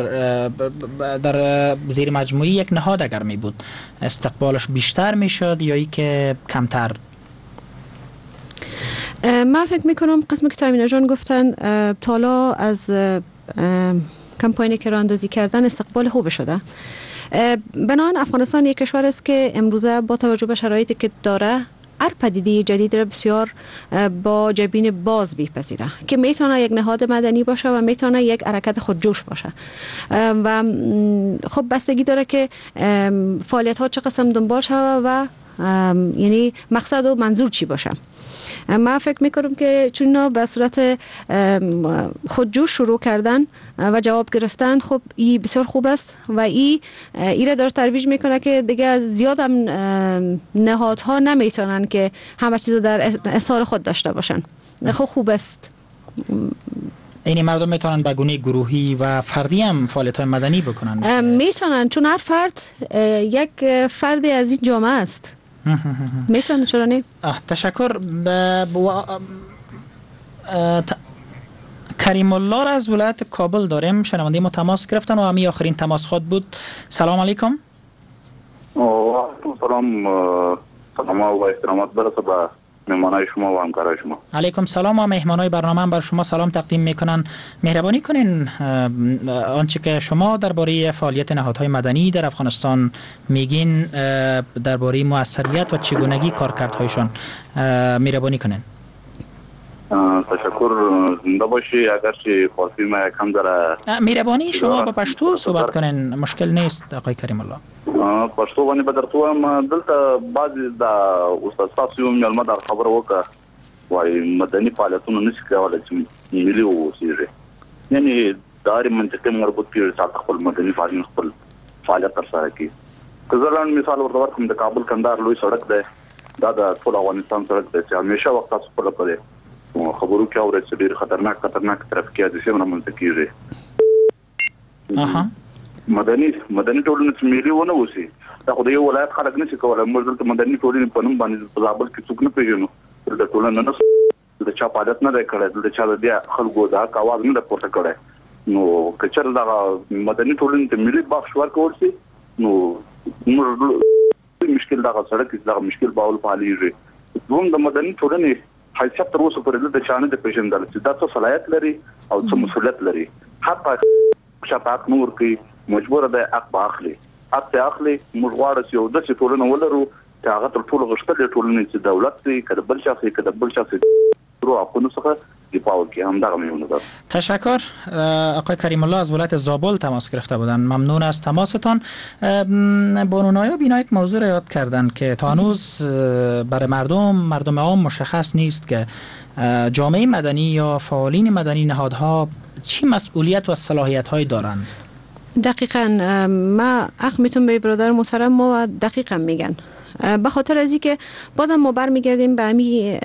در زیر مجموعه یک نهاد اگر می بود استقبالش بیشتر میشد یا ای که کمتر؟ من فکر میکنم قسمی که تایمینا جان گفتن تالا از کمپاینی که راندازی کردن استقبال خوب شده. بنابراین افغانستان یک کشور است که امروزه با توجه به شرایطی که داره هر پدیده جدید را بسیار با جبین باز میپذیره که میتونه یک نهاد مدنی باشه و میتونه یک حرکت خودجوش باشه و خب بستگی داره که فعالیت ها چه قسم دنبال شود و یعنی مقصد و منظور چی باشه. من فکر میکنم که چون به صورت خودجوش شروع کردن و جواب گرفتن خب این بسیار خوب است و این را داره ترویج میکنه که دیگه زیاد هم نهادها نمیتونن که همه چیز در احصار خود داشته باشن. خب خوب است. این مردم میتونن به گونه گروهی و فردی هم فعالیت‌های مدنی بکنن. میتونن چون هر فرد یک فرد از این جامعه است. میتونن چرا نه؟ تشکر. کریم الله را از ولایت کابل داریم. شنونده ما تماس گرفتن و همین آخرین تماس خود بود. سلام علیکم. سلام و احترامات برسه به مهمانای شما و همکارای شما. علیکم سلام و مهمانای برنامه هم بر شما سلام تقدیم میکنن. مهربانی کنین آنچه که شما درباره فعالیت نهادهای مدنی در افغانستان میگین درباره موثریت و چگونگی کارکردهایشان مهربانی کنین. تشکر. زنده باشی. اگرچه فارسی ما یکم داره مهربانی شما با پشتو صحبت کنین، مشکل نیست آقای کریم الله. پښتو باندې بدرتو هم دلته بعضی د استاد تاسو یو ملما در خبره وکړه وای مدني فعالیتونه نشي کولای چې ملي اوسېږي، یعنی داري منطقي مربوط کیږي چې خپل مدني فعالیت ترسره کړي. که زه لاندې مثال ورته ورکړم د کابل کندهار لوی سړک دی، دا د ټول افغانستان سړک دی چې همیشه وخت تاسو په لپاره خبرو کې اورئ چې ډېر خطرناک ترافیکي حادثې منځته کیږي. مدني ټولنه چې ملي ونه اوسي دا خو د یو ولایت خلک نشي کولای. موږ دلته مدني ټولنې په نوم باندې په زابل کې څوک نه پیژنو. د ټولنه نه د چا فعالیت نه دی کړی، د چا د خلکو د حق اواز نه دی پورته کړی. نو که چېرته دغه مدني ټولنې ته ملي بخش ورکول شي نو موږ مشکل دغه سړک دغه مشکل به اول په حلیږي. دوم د مدني ټولنې حیثیت تر اوسه پورې د چا نه دی پیژندل چې دا څه صلاحیت لري او څه مسؤلیت لري. حتی چا حق نور کوي مجبور ده حق باخلي موږ غواړو چې یو داسې ټولنه ولرو چې هغه تر ټولو غښتلې ټولنه چې دولت دی که د بل شخص رو حقونو څخه دفاع وکړي. همدغه میونه ده. تشکر. آقای کریم الله از ولایت زابل تماس گرفته بودند. ممنون از تماستان. بانونایا بینا یک موضوع را یاد کردند که تا هنوز برای مردم عام مشخص نیست که جامعه مدنی یا فعالین مدنی نهادها چی مسئولیت و صلاحیت هایی دارند. دقیقاً ما حق میتونم به برادر محترم ما دقیقاً میگن. به خاطر از اینکه بازم ما برمیگردیم به همین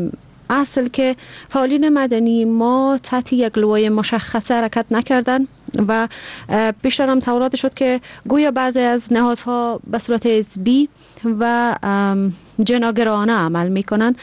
اصل که فعالین مدنی ما تحت یک لوای مشخصه حرکت نکردن و بیشتر هم سوالات شد که گویا بعضی از نهادها به صورت حزبی و جناگرانه عمل میکنن.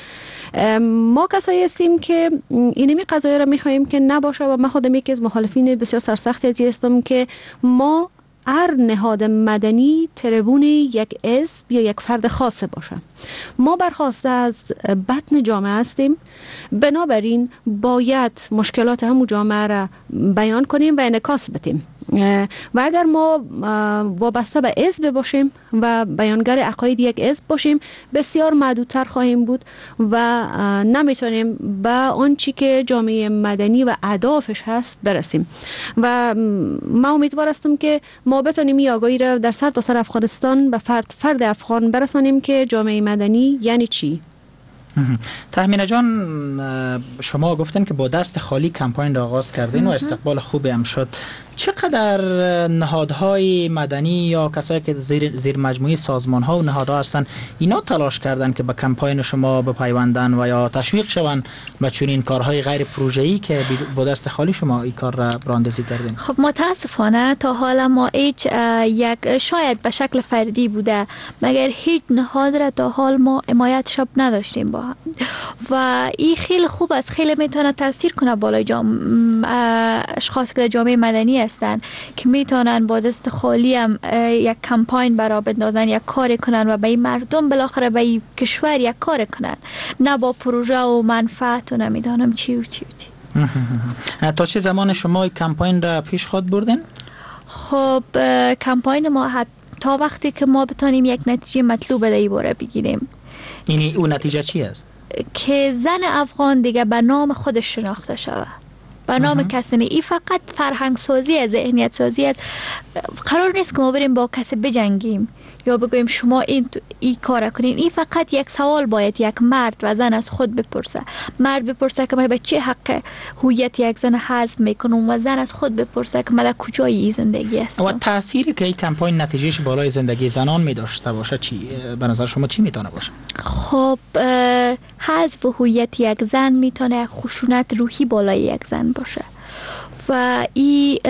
ما کسایی هستیم که اینمی قضایی را میخواییم که نباشه و من خودم یکی از مخالفین بسیار سرسخت ازی هستم که ما هر نهاد مدنی تربون یک حزب یا یک فرد خاصه باشه. ما برخواسته از بطن جامعه هستیم، بنابراین باید مشکلات همون جامعه را بیان کنیم و انعکاس بدیم و اگر ما وابسته به حزب باشیم و بیانگر عقاید یک حزب باشیم بسیار محدودتر خواهیم بود و نمیتونیم به آنچه که جامعه مدنی و اهدافش هست برسیم و ما امیدوار هستم که ما بتونیم این آگاهی را در سرتاسر افغانستان به فرد افغان برسانیم که جامعه مدنی یعنی چی. تهمینه جان شما گفتن که با دست خالی کمپاین را آغاز کردین و استقبال خوبی هم شد. چقدر نهادهای مدنی یا کسایی که زیر مجموعه سازمان‌ها و نهادها هستن اینا تلاش کردن که به کمپاین شما بپیوندن و یا تشویق شون به چنین کارهای غیر پروژه‌ای که با دست خالی شما این کار را راندازی کردین؟ خب متاسفانه تا حالا ما یک شاید به شکل فردی بوده مگر هیچ نهاد را تا حال ما حمایت شب نداشتیم با هم و این خیلی خوب است، خیلی میتونه تاثیر کنه بالای اشخاصی که جامعه مدنی هستن که میتونن با دست خالی هم یک کمپاین برای بندازن، یک کار کنن و به این مردم بالاخره به این کشور یک کار کنن، نه با پروژه و منفعت و نمیدانم چی و چی و چی. تا چه زمان شما کمپاین را پیش خود بردین؟ خب کمپاین ما تا وقتی که ما بتانیم یک نتیجه مطلوب در این باره بگیریم. یعنی اون نتیجه چی است؟ که زن افغان دیگه به نام خودش شناخته شود، به نام کسی نه. این فقط فرهنگ سازی از ذهنیت سازی است. قرار نیست که ما بریم با کسی بجنگیم یا بگوییم شما این کار کنین. این فقط یک سوال باید یک مرد و زن از خود بپرسه. مرد بپرسه که من به چه حق هویت یک زن حذف میکنم و زن از خود بپرسه که من در کجای این زندگی هستم. و تأثیری که این کمپاین نتیجهش بالای زندگی زنان می داشته باشه چی به نظر شما چی میتونه باشه؟ خب حذف هویت یک زن میتونه خشونت روحی بالای یک زن باشه و این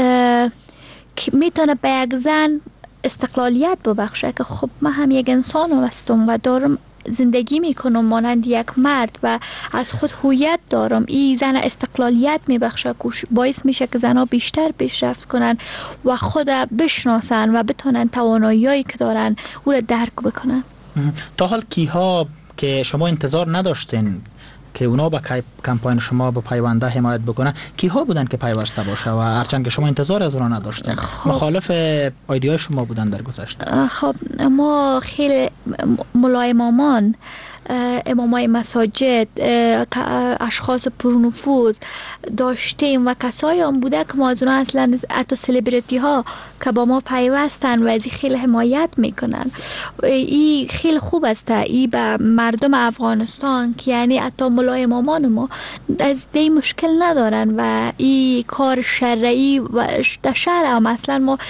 میتونه به یک زن استقلالیت ببخشه که خب من هم یک انسان هستم و دارم زندگی میکنم مانند یک مرد و از خود هویت دارم. این زن استقلالیت میبخشه که باعث میشه که زنها بیشتر پیشرفت کنن و خود بشناسن و بتونن توانایی‌هایی که دارن او را درک بکنن. تا حال کیها که شما انتظار نداشتین که اونا با کمپاین شما با پیونده حمایت بکنن، کیها بودن که پیوسته باشه و هرچند که شما انتظار از اونا نداشتین؟ مخالف ایده‌های شما بودن در گذشته؟ خب ما خیلی مولای امامان، امامای مساجد، اشخاص پرنفوذ داشتیم و کسایی هم بوده که ما از اونا اصلا حتی سلبریتی ها که با ما پیوستن و از این خیلی حمایت میکنن. این خیلی خوب است. این به مردم افغانستان که یعنی حتی مولای امامان ما از دی مشکل ندارن و این کار شرعی و در شهر هم اصلا ما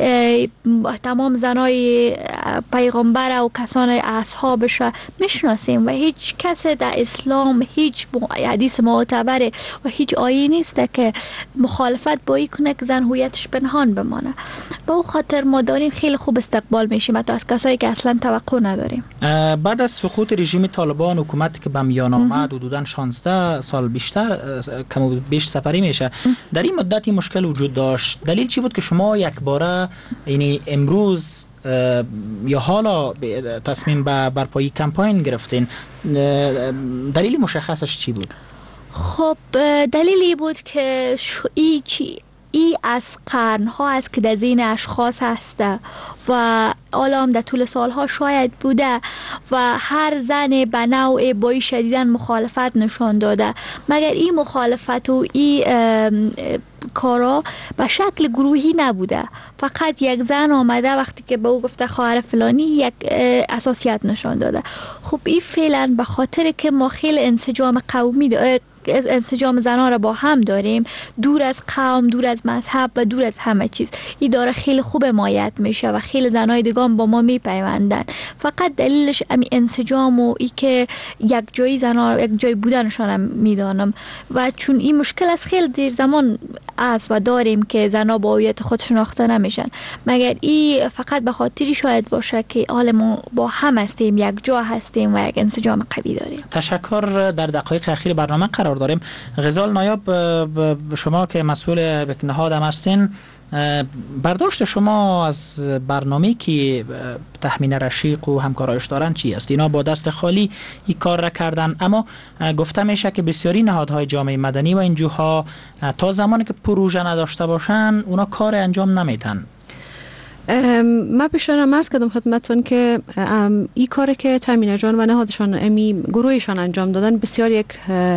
تمام زنای پیغمبر و کسان اصحابش میشناسیم و هیچ کس در اسلام هیچ حدیث معتبر و هیچ آیه نیست که مخالفت با این کنه که زن هویتش پنهان بمانه. به اون خاطر ما داریم خیلی خوب استقبال میشیم حتی از کسایی که اصلا توقع نداریم. بعد از سقوط رژیم طالبان، حکومتی که به میان آمد حدوداً 16 سال بیشتر کم و بیش سپری میشه، در این مدتی مشکل وجود داشت. دلیل چی بود که شما یک باره یعنی امروز یا حالا تصمیم به برپایی کمپاین گرفتین؟ دلیل مشخصش چی بود؟ خب دلیلی بود که ای از قرنها است که در ذهن اشخاص هسته و حالا در طول سالها شاید بوده و هر زن به نوع با شدیداً مخالفت نشان داده، مگر این مخالفت و این کارا به شکل گروهی نبوده. فقط یک زن آمده وقتی که به او گفته خواهر فلانی یک اساسیت نشان داده. خب این فعلا به خاطر که ما خیلی انسجام قومی انسجام زنان را با هم داریم، دور از قوم، دور از مذهب و دور از همه چیز، این داره خیلی خوب حمایت میشه و خیلی زنای دیگه با ما میپیوندن. فقط دلیلش امی انسجام و ای که یک جایی زنان یک جای بودنشان میدانم و چون این مشکل از خیلی دیر زمان است و داریم که زنها با هویت خود شناخته نمیشن، مگر این فقط به خاطری شاید باشه که حال ما با هم هستیم، یک جا هستیم و یک انسجام قوی داریم. تشکر. در دقایق اخیر برنامه قرار داریم. غزال نایاب، شما که مسئول نهاد هم هستین، برداشت شما از برنامه که تحمین رشیق و همکارایش دارن چی است؟ اینا با دست خالی این کار را کردن، اما گفته میشه که بسیاری نهادهای جامعه مدنی و اینجوها تا زمانی که پروژه نداشته باشن اونا کار انجام نمیتن. من پیشترم عرض کردم خدمتتون که این کاری که تامینه جان و نهادشان امی گروهشان انجام دادن بسیار یک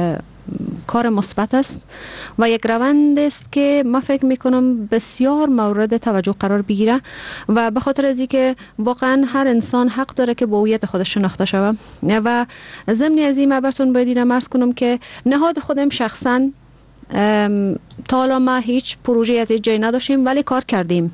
کار مثبت است و یک روند است که من فکر میکنم بسیار مورد توجه قرار بگیره و به خاطر از اینکه واقعا هر انسان حق داره که با هویت خودش شناخته شود و ضمن از این براتون باید عرض کنم که نهاد خودم شخصا تا حالا ما هیچ پروژه از این جای نداشتیم ولی کار کردیم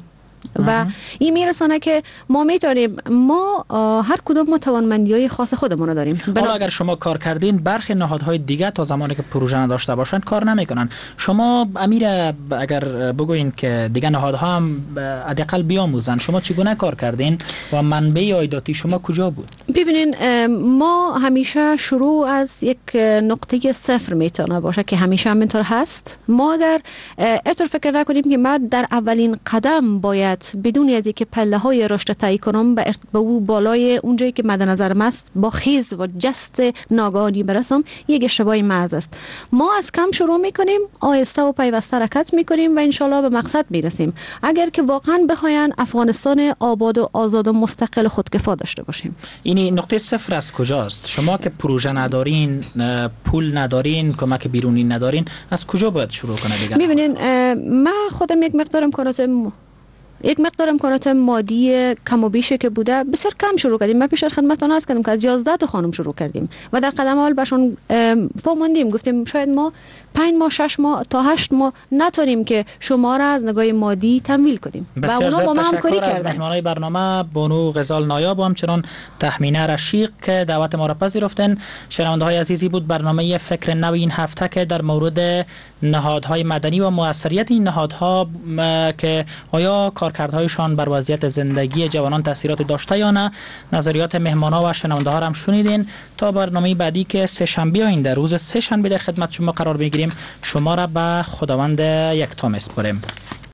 و این میرسانه که ما میتونیم، ما هر کدوم ما توانمندی‌های خاص خودمون رو داریم. حالا اگر شما کار کردین، برخی نهادهای دیگه تا زمانی که پروژه نداشته باشن کار نمیکنن. شما امیر اگر بگوین که دیگه نهادها هم حداقل بیاموزن، شما چگونه کار کردین و منبع عایداتی شما کجا بود؟ ببینین ما همیشه شروع از یک نقطه صفر میتونه باشه که همیشه همینطور هست. ما اگر اینطور فکر نکنیم که ما در اولین قدم باید بدون از اینکه پله های رشد طی کنم به او بالای اونجایی که مد نظرم است با خیز و جست ناگهانی برسم، یک اشتباهی محض است. ما از کم شروع میکنیم، آهسته و پیوسته حرکت میکنیم و انشالله به مقصد میرسیم. اگر که واقعا بخواین افغانستان آباد و آزاد و مستقل خودکفا داشته باشیم. این نقطه صفر از کجاست؟ شما که پروژه ندارین، پول ندارین، کمک بیرونی ندارین، از کجا باید شروع کنه دیگه؟ میبینین من خودم یک مقدار امکانات مادی کم و بیشه که بوده بسیار کم شروع کردیم. من پیش خدمتتون عرض کردم که از 11 تا خانم شروع کردیم و در قدم اول بهشون فهموندیم، گفتیم شاید ما 5 ماه 6 ماه تا 8 ماه نتونیم که شما را از نگاه مادی تمویل کنیم و اونا با ما همکاری کردن. از مهمانای برنامه بانو غزال نایاب و همچنان تخمینه رشیق که دعوت ما را پذیرفتن. شنونده های عزیزی بود برنامه فکر نو این هفته که در مورد نهادهای مدنی و موثریت این نهادها که آیا کارکردهایشان بر وضعیت زندگی جوانان تاثیرات داشته یا نه، نظریات مهمانا و شنونده ها را هم شنیدین. تا برنامه بعدی که سه شنبه آینده روز سه شنبه در خدمت شما قرار بگیریم، شما را به خداوند یکتا میسپاریم.